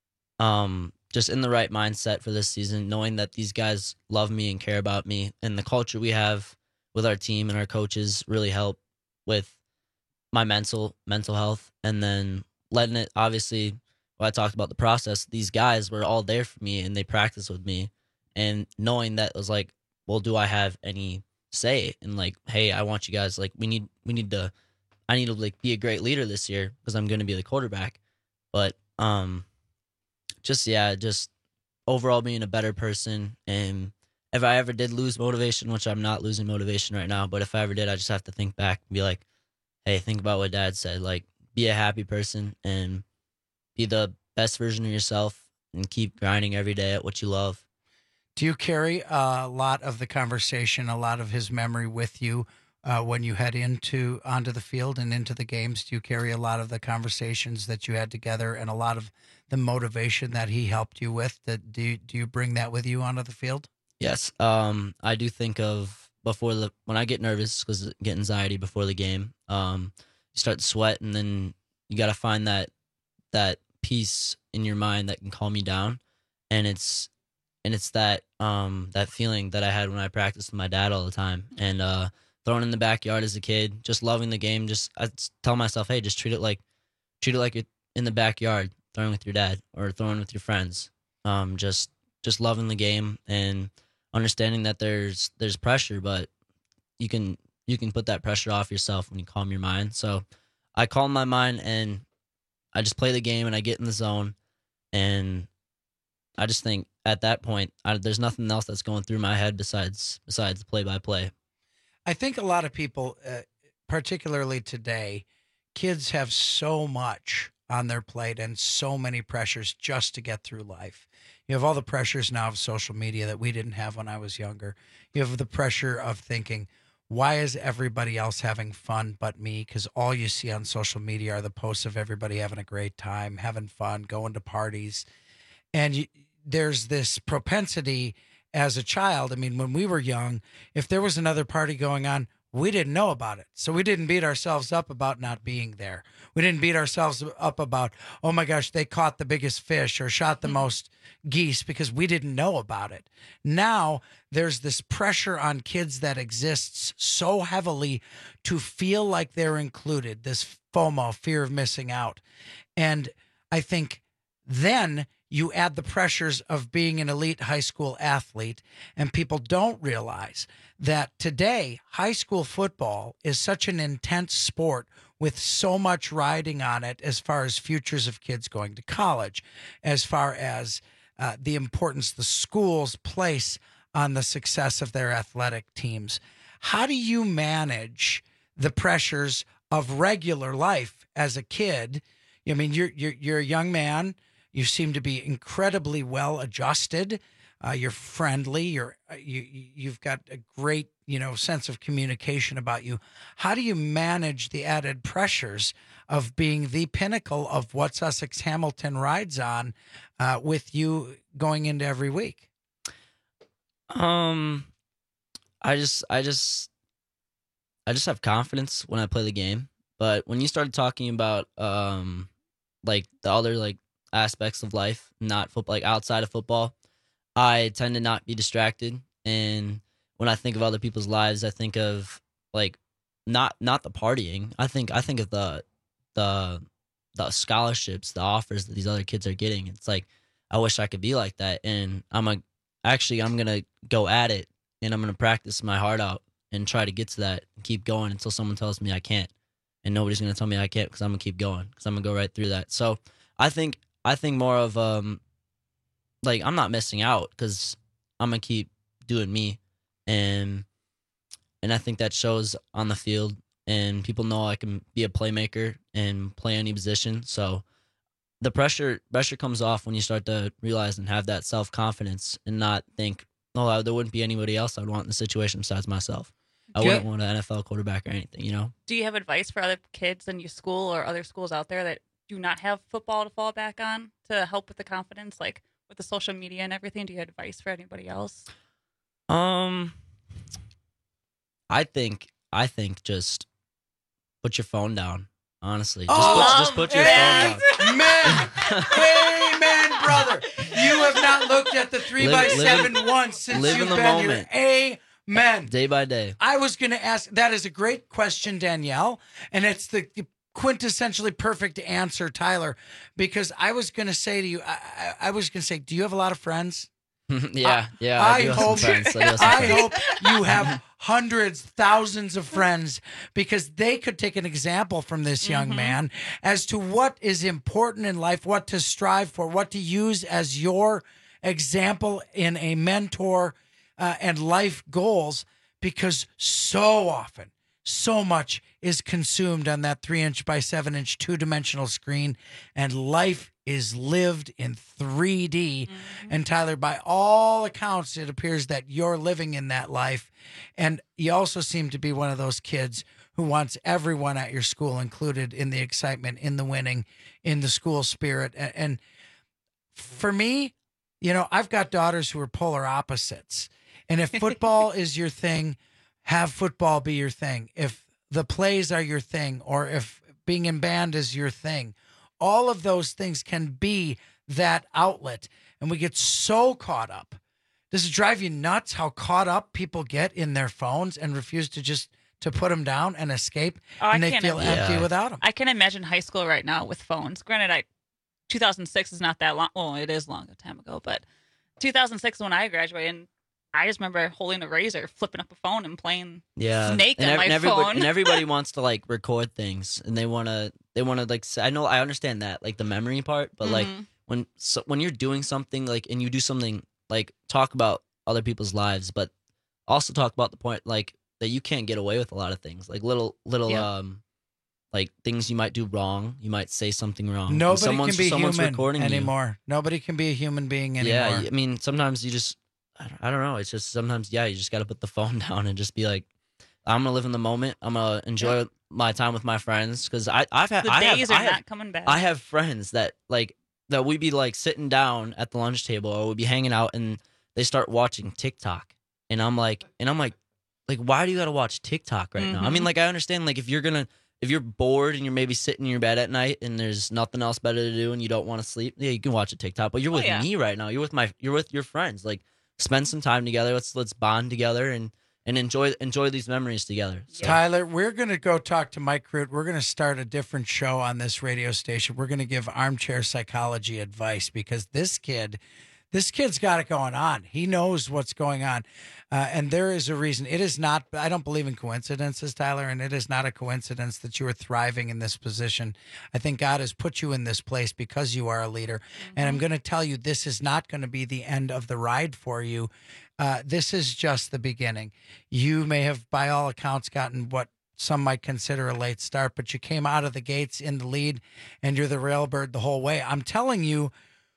um just in the right mindset for this season, knowing that these guys love me and care about me, and the culture we have with our team and our coaches really help with my mental mental health. And then letting it, obviously, when I talked about the process, these guys were all there for me and they practiced with me, and knowing that was like, well, do I have any say? And like, hey, I want you guys, like, we need we need to I need to like be a great leader this year because I'm going to be the quarterback. But um just yeah, just overall being a better person. And if I ever did lose motivation, which I'm not losing motivation right now, but if I ever did, I just have to think back and be like, hey, think about what Dad said. Like, be a happy person and be the best version of yourself and keep grinding every day at what you love. Do you carry a lot of the conversation, a lot of his memory with you uh, when you head into onto the field and into the games? Do you carry a lot of the conversations that you had together and a lot of the motivation that he helped you with? That do you, do you bring that with you onto the field? Yes, um, I do think of before the when I get nervous because I get anxiety before the game. Um, you start to sweat, and then you got to find that that peace in your mind that can calm you down, and it's and it's that um that feeling that I had when I practiced with my dad all the time, and uh, throwing in the backyard as a kid, just loving the game. Just I tell myself, hey, just treat it like treat it like you're in the backyard, throwing with your dad or throwing with your friends. Um, just just loving the game and understanding that there's there's pressure, but you can you can put that pressure off yourself when you calm your mind. So I calm my mind and I just play the game and I get in the zone, and I just think at that point I, there's nothing else that's going through my head besides besides play by play. I think a lot of people, uh, particularly today, kids have so much on their plate and so many pressures just to get through life. You have all the pressures now of social media that we didn't have when I was younger. You have the pressure of thinking, why is everybody else having fun but me? Because all you see on social media are the posts of everybody having a great time, having fun, going to parties. And you, there's this propensity as a child. I mean, when we were young, if there was another party going on, we didn't know about it. So we didn't beat ourselves up about not being there. We didn't beat ourselves up about, oh my gosh, they caught the biggest fish or shot the most geese, because we didn't know about it. Now there's this pressure on kids that exists so heavily to feel like they're included, this FOMO, fear of missing out. And I think then you add the pressures of being an elite high school athlete, and people don't realize that today high school football is such an intense sport with so much riding on it as far as futures of kids going to college, as far as uh, the importance the schools place on the success of their athletic teams. How do you manage the pressures of regular life as a kid? I mean, you're you're you're a young man. You seem to be incredibly well adjusted. Uh, you're friendly. You're you you've got a great you know sense of communication about you. How do you manage the added pressures of being the pinnacle of what Sussex Hamilton rides on, uh, with you going into every week? Um, I just I just I just have confidence when I play the game. But when you started talking about um like the other like aspects of life, not football, like outside of football, I tend to not be distracted. And when I think of other people's lives, I think of like not not the partying. I think I think of the the the scholarships, the offers that these other kids are getting. It's like I wish I could be like that. And I'm a actually I'm gonna go at it, and I'm gonna practice my heart out and try to get to that and keep going until someone tells me I can't. And nobody's gonna tell me I can't, because I'm gonna keep going, because I'm gonna go right through that. So I think I think more of um like I'm not missing out, because I'm gonna keep doing me, and and I think that shows on the field, and people know I can be a playmaker and play any position. So the pressure pressure comes off when you start to realize and have that self confidence, and not think, oh, there wouldn't be anybody else I'd want in the situation besides myself. I wouldn't want an N F L quarterback or anything, you know? Do you have advice for other kids in your school or other schools out there that do not have football to fall back on to help with the confidence, like with the social media and everything? Do you have advice for anybody else? Um, I think I think just put your phone down. Honestly, just, oh, put, just put your yes. phone down. Man, amen, brother. You have not looked at the three Live- by live seven in- once since live in you've the been moment. here. Amen. Day by day. I was going to ask. That is a great question, Danielle, and it's the quintessentially perfect answer, Tyler, because I was going to say to you, I, I, I was going to say, do you have a lot of friends? yeah, yeah. I, do have hope, some friends. I, do have some I friends. hope you have hundreds, thousands of friends, because they could take an example from this young Mm-hmm. man as to what is important in life, what to strive for, what to use as your example in a mentor uh, and life goals, because so often, so much is consumed on that three inch by seven inch two dimensional screen, and life is lived in three D. Mm-hmm. And Tyler, by all accounts, it appears that you're living in that life. And you also seem to be one of those kids who wants everyone at your school included in the excitement, in the winning, in the school spirit. And, and for me, you know, I've got daughters who are polar opposites. And if football is your thing, have football be your thing. If the plays are your thing, or if being in band is your thing, all of those things can be that outlet. And we get so caught up. Does it drive you nuts how caught up people get in their phones and refuse to just to put them down and escape, Oh, and I they can't feel imagine. empty Yeah. without them? I can imagine high school right now with phones. Granted, I two thousand six is not that long. Well, it is long a time ago, but two thousand six is when I graduated, and I just remember holding a razor, flipping up a phone, and playing Yeah, Snake and on ev- my and everybody, phone. and everybody wants to like record things, and they want to, they want to like. Say, I know, I understand that, like the memory part, but like Mhm. when so, when you're doing something like, and you do something like talk about other people's lives, but also talk about the point like that you can't get away with a lot of things, like little little Yeah. um, like things you might do wrong, you might say something wrong. and Nobody someone's, can be someone's human recording you. anymore. Nobody can be a human being anymore. Yeah, I mean, sometimes you just, I don't, I don't know. It's just sometimes, yeah, you just got to put the phone down and just be like, I'm gonna live in the moment. I'm gonna enjoy my time with my friends, because I, I've had, The I days have, are I have, not coming back. I have friends that like that we be like sitting down at the lunch table, or we'd be hanging out, and they start watching TikTok, and I'm like, and I'm like, like, why do you got to watch TikTok right now? I mean, Mhm. like, I understand, like, if you're gonna, if you're bored and you're maybe sitting in your bed at night and there's nothing else better to do and you don't want to sleep, yeah, you can watch a TikTok. But you're Oh, with yeah. me right now. You're with my, you're with your friends. Like, spend some time together. Let's let's bond together and and enjoy enjoy these memories together. So, Tyler, we're going to go talk to Mike Root. We're going to start a different show on this radio station. We're going to give armchair psychology advice, because this kid, this kid's got it going on. He knows what's going on. Uh, and there is a reason. It is not, I don't believe in coincidences, Tyler, and it is not a coincidence that you are thriving in this position. I think God has put you in this place because you are a leader. And I'm going to tell you, this is not going to be the end of the ride for you. Uh, this is just the beginning. You may have, by all accounts, gotten what some might consider a late start, but you came out of the gates in the lead, and you're the railbird the whole way. I'm telling you,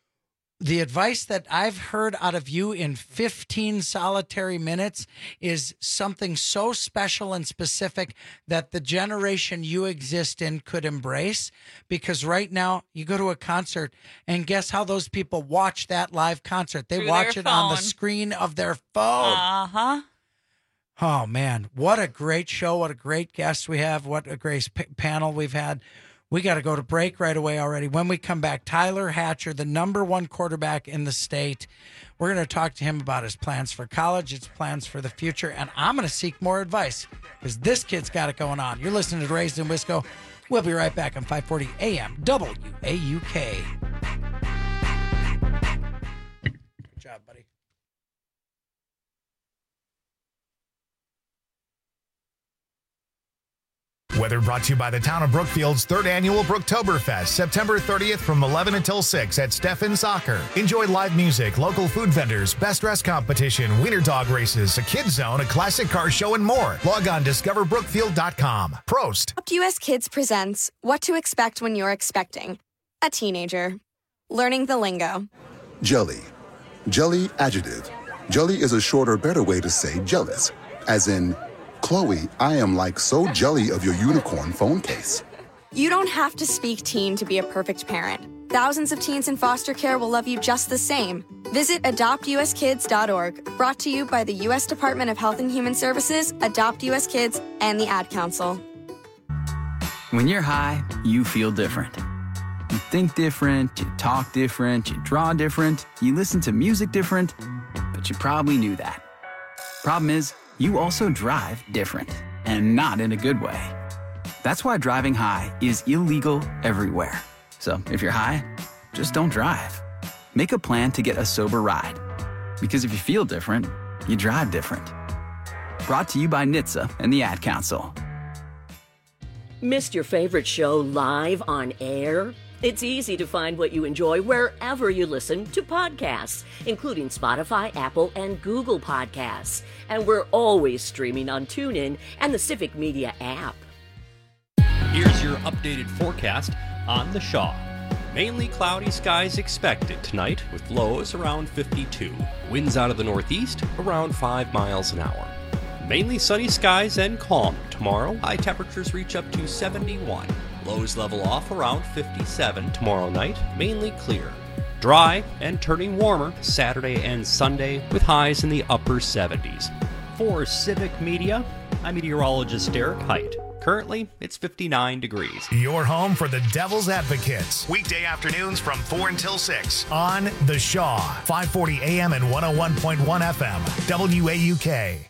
the advice that I've heard out of you in fifteen solitary minutes is something so special and specific that the generation you exist in could embrace. Because right now, you go to a concert, and guess how those people watch that live concert? They Through watch their it on the phone. screen of their phone. Uh-huh. Oh, man. What a great show. What a great guest we have. What a great p- panel we've had. We got to go to break right away already. When we come back, Tyler Hatcher, the number one quarterback in the state. We're going to talk to him about his plans for college, his plans for the future, and I'm going to seek more advice, because this kid's got it going on. You're listening to Raised in Wisco. We'll be right back on five forty A M W A U K. Good job, buddy. Weather brought to you by the town of Brookfield's third annual Brooktoberfest, September thirtieth from eleven until six at Steffen Soccer. Enjoy live music, local food vendors, best dress competition, wiener dog races, a kids zone, a classic car show, and more. Log on discover brookfield dot com. Prost. Adopt U S Kids presents What to Expect When You're Expecting a Teenager. Learning the lingo. Jelly. Jelly adjective. Jelly is a shorter, better way to say jealous. As in, Chloe, I am like so jelly of your unicorn phone case. You don't have to speak teen to be a perfect parent. Thousands of teens in foster care will love you just the same. Visit adopt u s kids dot org, brought to you by the U S Department of Health and Human Services, Adopt U S Kids, and the Ad Council. When you're high, you feel different. You think different, you talk different, you draw different, you listen to music different, but you probably knew that. Problem is, you also drive different, and not in a good way. That's why driving high is illegal everywhere. So if you're high, just don't drive. Make a plan to get a sober ride. Because if you feel different, you drive different. Brought to you by N H T S A and the Ad Council. Missed your favorite show live on air? It's easy to find what you enjoy wherever you listen to podcasts, including Spotify, Apple, and Google Podcasts. And we're always streaming on TuneIn and the Civic Media app. Here's your updated forecast on the Shaw. Mainly cloudy skies expected tonight with lows around fifty-two. Winds out of the northeast around five miles an hour. Mainly sunny skies and calm tomorrow. High temperatures reach up to seventy-one. Lows level off around fifty-seven tomorrow night, mainly clear. Dry and turning warmer Saturday and Sunday with highs in the upper seventies. For Civic Media, I'm meteorologist Derek Height. Currently, it's fifty-nine degrees. Your home for the Devil's Advocates. Weekday afternoons from four until six on The Shaw. five forty A M and one oh one point one F M. W A U K.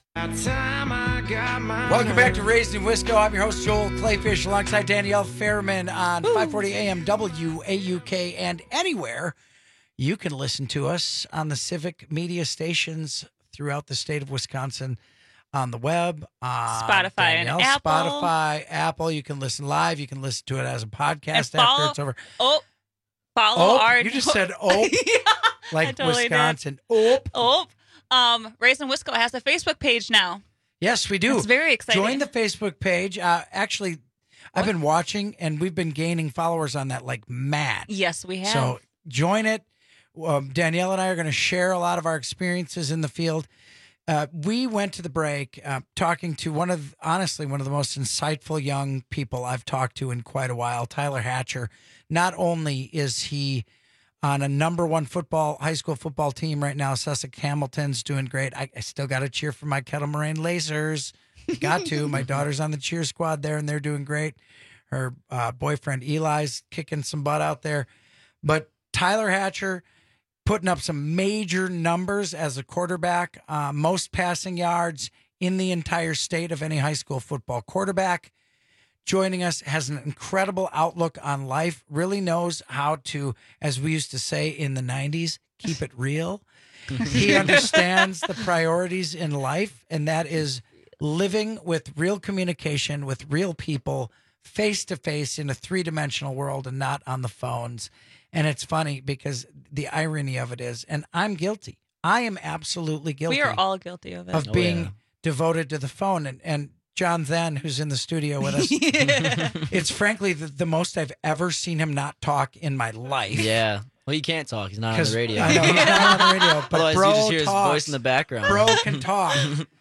Welcome back to Raised in Wisco. I'm your host, Joel Clayfish, alongside Danielle Fairman on Ooh. five forty A M W A U K, and anywhere you can listen to us on the Civic Media stations throughout the state of Wisconsin, on the web, on Spotify Danielle, and Apple. Spotify, Apple. You can listen live. You can listen to it as a podcast follow, after it's over. Oh, follow oh, our. You just said oh, yeah, like totally Wisconsin. Oh, oh. Um, Raised in Wisco has a Facebook page now. Yes, we do. It's very exciting. Join the Facebook page. Uh, actually, what? I've been watching, and we've been gaining followers on that like mad. Yes, we have. So join it. Um, Danielle and I are going to share a lot of our experiences in the field. Uh, we went to the break uh, talking to one of, honestly, one of the most insightful young people I've talked to in quite a while, Tyler Hatcher. Not only is he on a number one football, high school football team right now, Sussex Hamilton's doing great. I, I still got to cheer for my Kettle Moraine Lasers. Got to. My daughter's on the cheer squad there, and they're doing great. Her uh, boyfriend Eli's kicking some butt out there. But Tyler Hatcher putting up some major numbers as a quarterback, uh, most passing yards in the entire state of any high school football quarterback. Joining us, has an incredible outlook on life, really knows how to, as we used to say in the nineties, keep it real. He understands the priorities in life, and that is living with real communication with real people, face-to-face in a three-dimensional world and not on the phones. And it's funny because the irony of it is, and I'm guilty. I am absolutely guilty. We are all guilty of it. Of Oh, being yeah. devoted to the phone. And, and John Then, who's in the studio with us, Yeah. it's frankly the, the most I've ever seen him not talk in my life. Yeah. Well, he can't talk. He's not on 'Cause the radio. I know, he's not on the radio, but Otherwise, bro you just hear talks. his voice in the background. Bro can talk.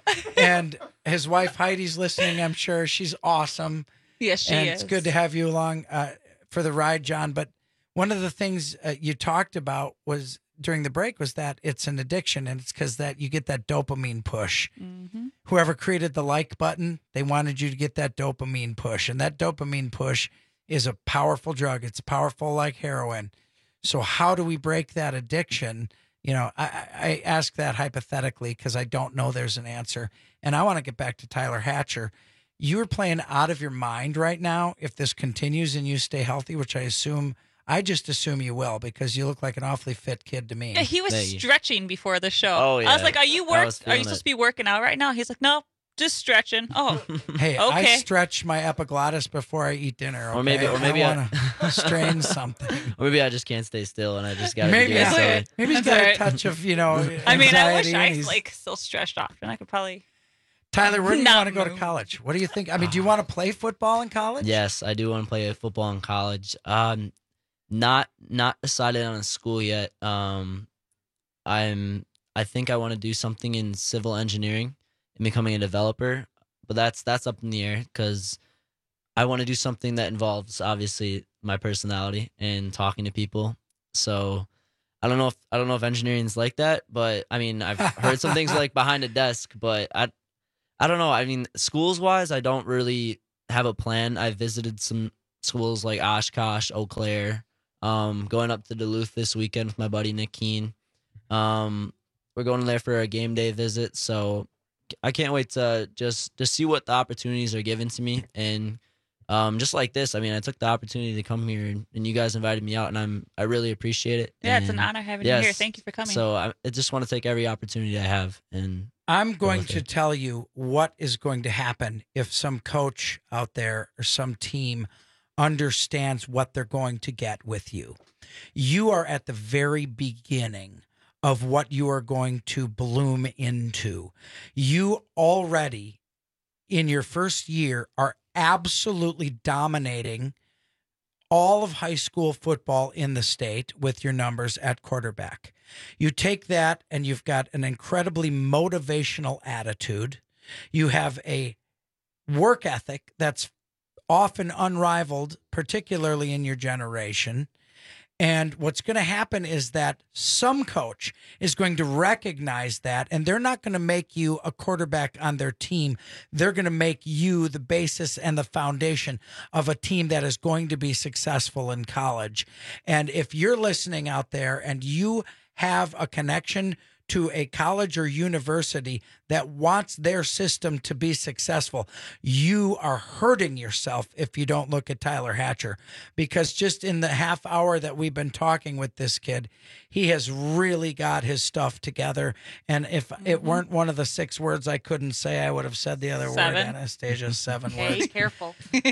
And his wife Heidi's listening, I'm sure. She's awesome. Yes, she and is. it's good to have you along uh, for the ride, John. But one of the things uh, you talked about was during the break was that it's an addiction, and it's because that you get that dopamine push. Mm-hmm. Whoever created the like button, they wanted you to get that dopamine push, and that dopamine push is a powerful drug. It's powerful like heroin. So how do we break that addiction? You know, I, I ask that hypothetically because I don't know there's an answer. And I want to get back to Tyler Hatcher. You are playing out of your mind right now if this continues and you stay healthy, which I assume, I just assume you will because you look like an awfully fit kid to me. Yeah, he was Thank you. stretching before the show. Oh, yeah. I was like, "Are you I work? was Are you feeling supposed it. to be working out right now?" He's like, "No, just stretching." Oh, Hey, I okay. stretch my epiglottis before I eat dinner. Okay? Or maybe, or maybe I I, want to strain something. or maybe I just can't stay still, and I just got to Maybe, do it's it. okay. maybe he's That's got all a right. touch of, you know, I mean, I wish anxiety, I and he's- like still stretched often. I could probably. Tyler, where do you Not want to go to move. college? What do you think? I mean, do you want to play football in college? Yes, I do want to play football in college. Um, not not decided on a school yet. Um, I'm I think I want to do something in civil engineering and becoming a developer, but that's that's up in the air because I want to do something that involves obviously my personality and talking to people. So I don't know if I don't know if engineering is like that, but I mean I've heard some things like behind a desk, but I I don't know. I mean schools wise, I don't really have a plan. I visited some schools like Oshkosh, Eau Claire. Um, going up to Duluth this weekend with my buddy Nick Keene. Um, we're going there for a game day visit, so I can't wait to just to see what the opportunities are given to me. And um, just like this, I mean, I took the opportunity to come here, and, and you guys invited me out, and I'm I really appreciate it. Yeah, it's an And honor having yes, you here. Thank you for coming. So I, I just want to take every opportunity I have, and I'm going with to it. tell you what is going to happen if some coach out there or some team understands what they're going to get with you. You are at the very beginning of what you are going to bloom into. You already, in your first year, are absolutely dominating all of high school football in the state with your numbers at quarterback. You take that and you've got an incredibly motivational attitude. You have a work ethic that's often unrivaled, particularly in your generation. And what's going to happen is that some coach is going to recognize that, and they're not going to make you a quarterback on their team. They're going to make you the basis and the foundation of a team that is going to be successful in college. And if you're listening out there and you have a connection to a college or university that wants their system to be successful, you are hurting yourself if you don't look at Tyler Hatcher, because just in the half hour that we've been talking with this kid, he has really got his stuff together. And if mm-hmm. it weren't one of the six words I couldn't say, I would have said the other seven. word, Anastasia, seven hey, words. Careful.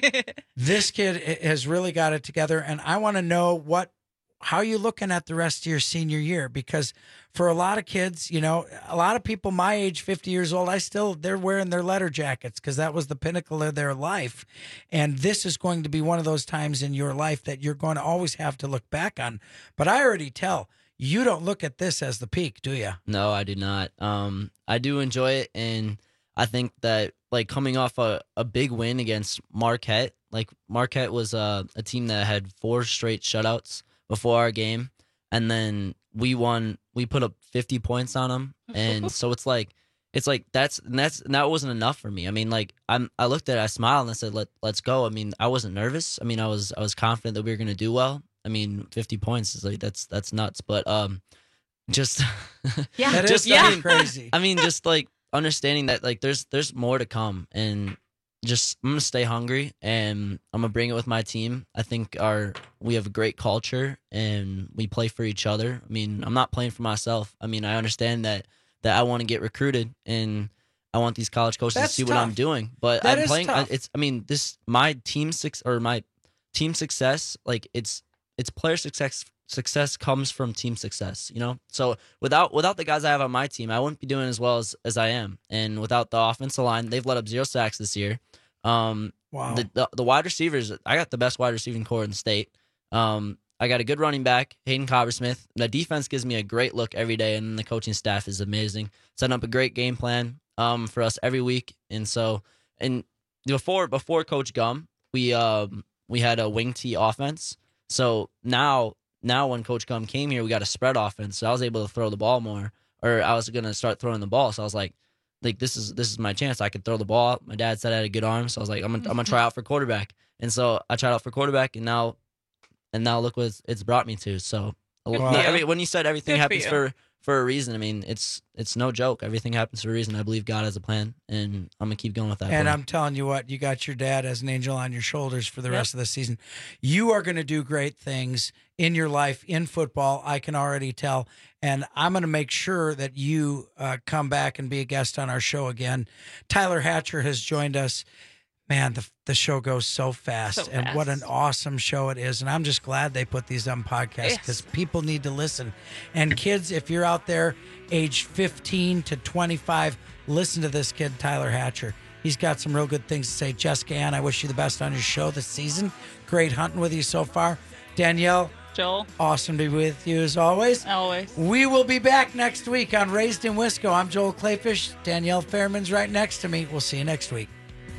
This kid has really got it together, and I want to know what how are you looking at the rest of your senior year? Because for a lot of kids, you know, a lot of people my age, fifty years old, I still, they're wearing their letter jackets because that was the pinnacle of their life. And this is going to be one of those times in your life that you're going to always have to look back on. But I already tell, you don't look at this as the peak, do you? No, I do not. Um, I do enjoy it. And I think that, like, coming off a, a big win against Marquette, like Marquette was uh, a team that had four straight shutouts before our game, and then we won. We put up fifty points on them, and so it's like, it's like that's and that's and that wasn't enough for me. I mean, like I'm, I looked at it, I smiled, and I said, "Let let's go." I mean, I wasn't nervous. I mean, I was I was confident that we were gonna do well. I mean, fifty points is like that's that's nuts, but um, just yeah, that just is yeah. I mean, crazy. I mean, just like understanding that like there's there's more to come, and just I'm gonna stay hungry and I'm gonna bring it with my team. I think our we have a great culture and we play for each other. I mean, I'm not playing for myself. I mean, I understand that that I want to get recruited and I want these college coaches That's to see tough. what I'm doing. But That I'm is playing. I, tough. it's I mean this my team six or my team success. Like it's it's player success. Success comes from team success, you know? So without without the guys I have on my team, I wouldn't be doing as well as, as I am. And without the offensive line, they've let up zero sacks this year. Um, wow. The, the the wide receivers, I got the best wide receiving core in the state. Um, I got a good running back, Hayden Coppersmith. The defense gives me a great look every day, and the coaching staff is amazing. Setting up a great game plan um, for us every week. And so, and before before Coach Gum, we um, we had a wing tee offense. So now now when Coach Gum came here, we got a spread offense. So I was able to throw the ball more, or I was gonna start throwing the ball. So I was like, like this is this is my chance. I could throw the ball. My dad said I had a good arm, so I was like, I'm gonna I'm gonna try out for quarterback. And so I tried out for quarterback, and now and now look what it's, it's brought me to. So Wow. every, when you said everything Good for happens you. for, for a reason, I mean it's it's no joke. Everything happens for a reason. I believe God has a plan, and I'm gonna keep going with that. And plan. I'm telling you what, you got your dad as an angel on your shoulders for the Yep. rest of the season. You are going to do great things in your life in football. I can already tell. And I'm going to make sure that you uh, come back and be a guest on our show again. Tyler Hatcher has joined us. Man, the the show goes so fast, So and what an fast. awesome show it is. And I'm just glad they put these on podcasts Yes. because people need to listen. And kids, if you're out there aged fifteen to twenty-five, listen to this kid, Tyler Hatcher. He's got some real good things to say. Jessica Ann, I wish you the best on your show this season. Great hunting with you so far. Danielle, Joel, awesome to be with you as always. always. We will be back next week on Raised in Wisco. I'm Joel Clayfish. Danielle Fairman's right next to me. We'll see you next week.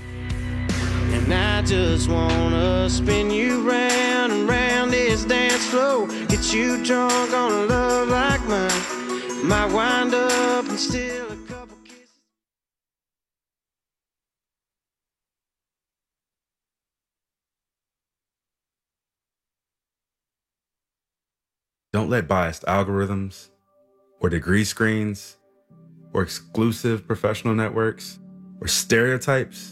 And I just wanna spin you round and round this dance floor. Get you drunk on a love like mine. Might wind up and still a couple kisses. Don't let biased algorithms or degree screens or exclusive professional networks or stereotypes.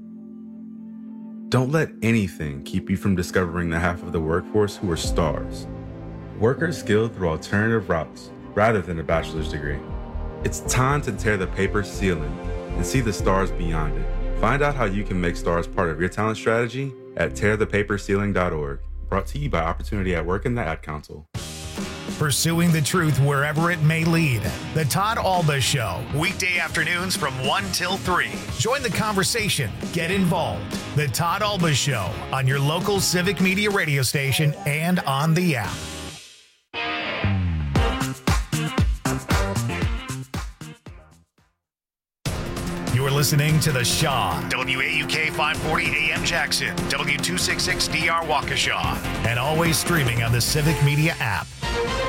Don't let anything keep you from discovering the half of the workforce who are stars. Workers skilled through alternative routes rather than a bachelor's degree. It's time to tear the paper ceiling and see the stars beyond it. Find out how you can make stars part of your talent strategy at tear the paper ceiling dot org. Brought to you by Opportunity at Work and the Ad Council. Pursuing the truth wherever it may lead. The Todd Alba Show, weekday afternoons from one till three. Join the conversation. Get involved. The Todd Alba Show on your local Civic Media radio station and on the app. You're listening to The Shaw, W A U K five forty A M Jackson, W two sixty-six D R Waukesha, and always streaming on the Civic Media app.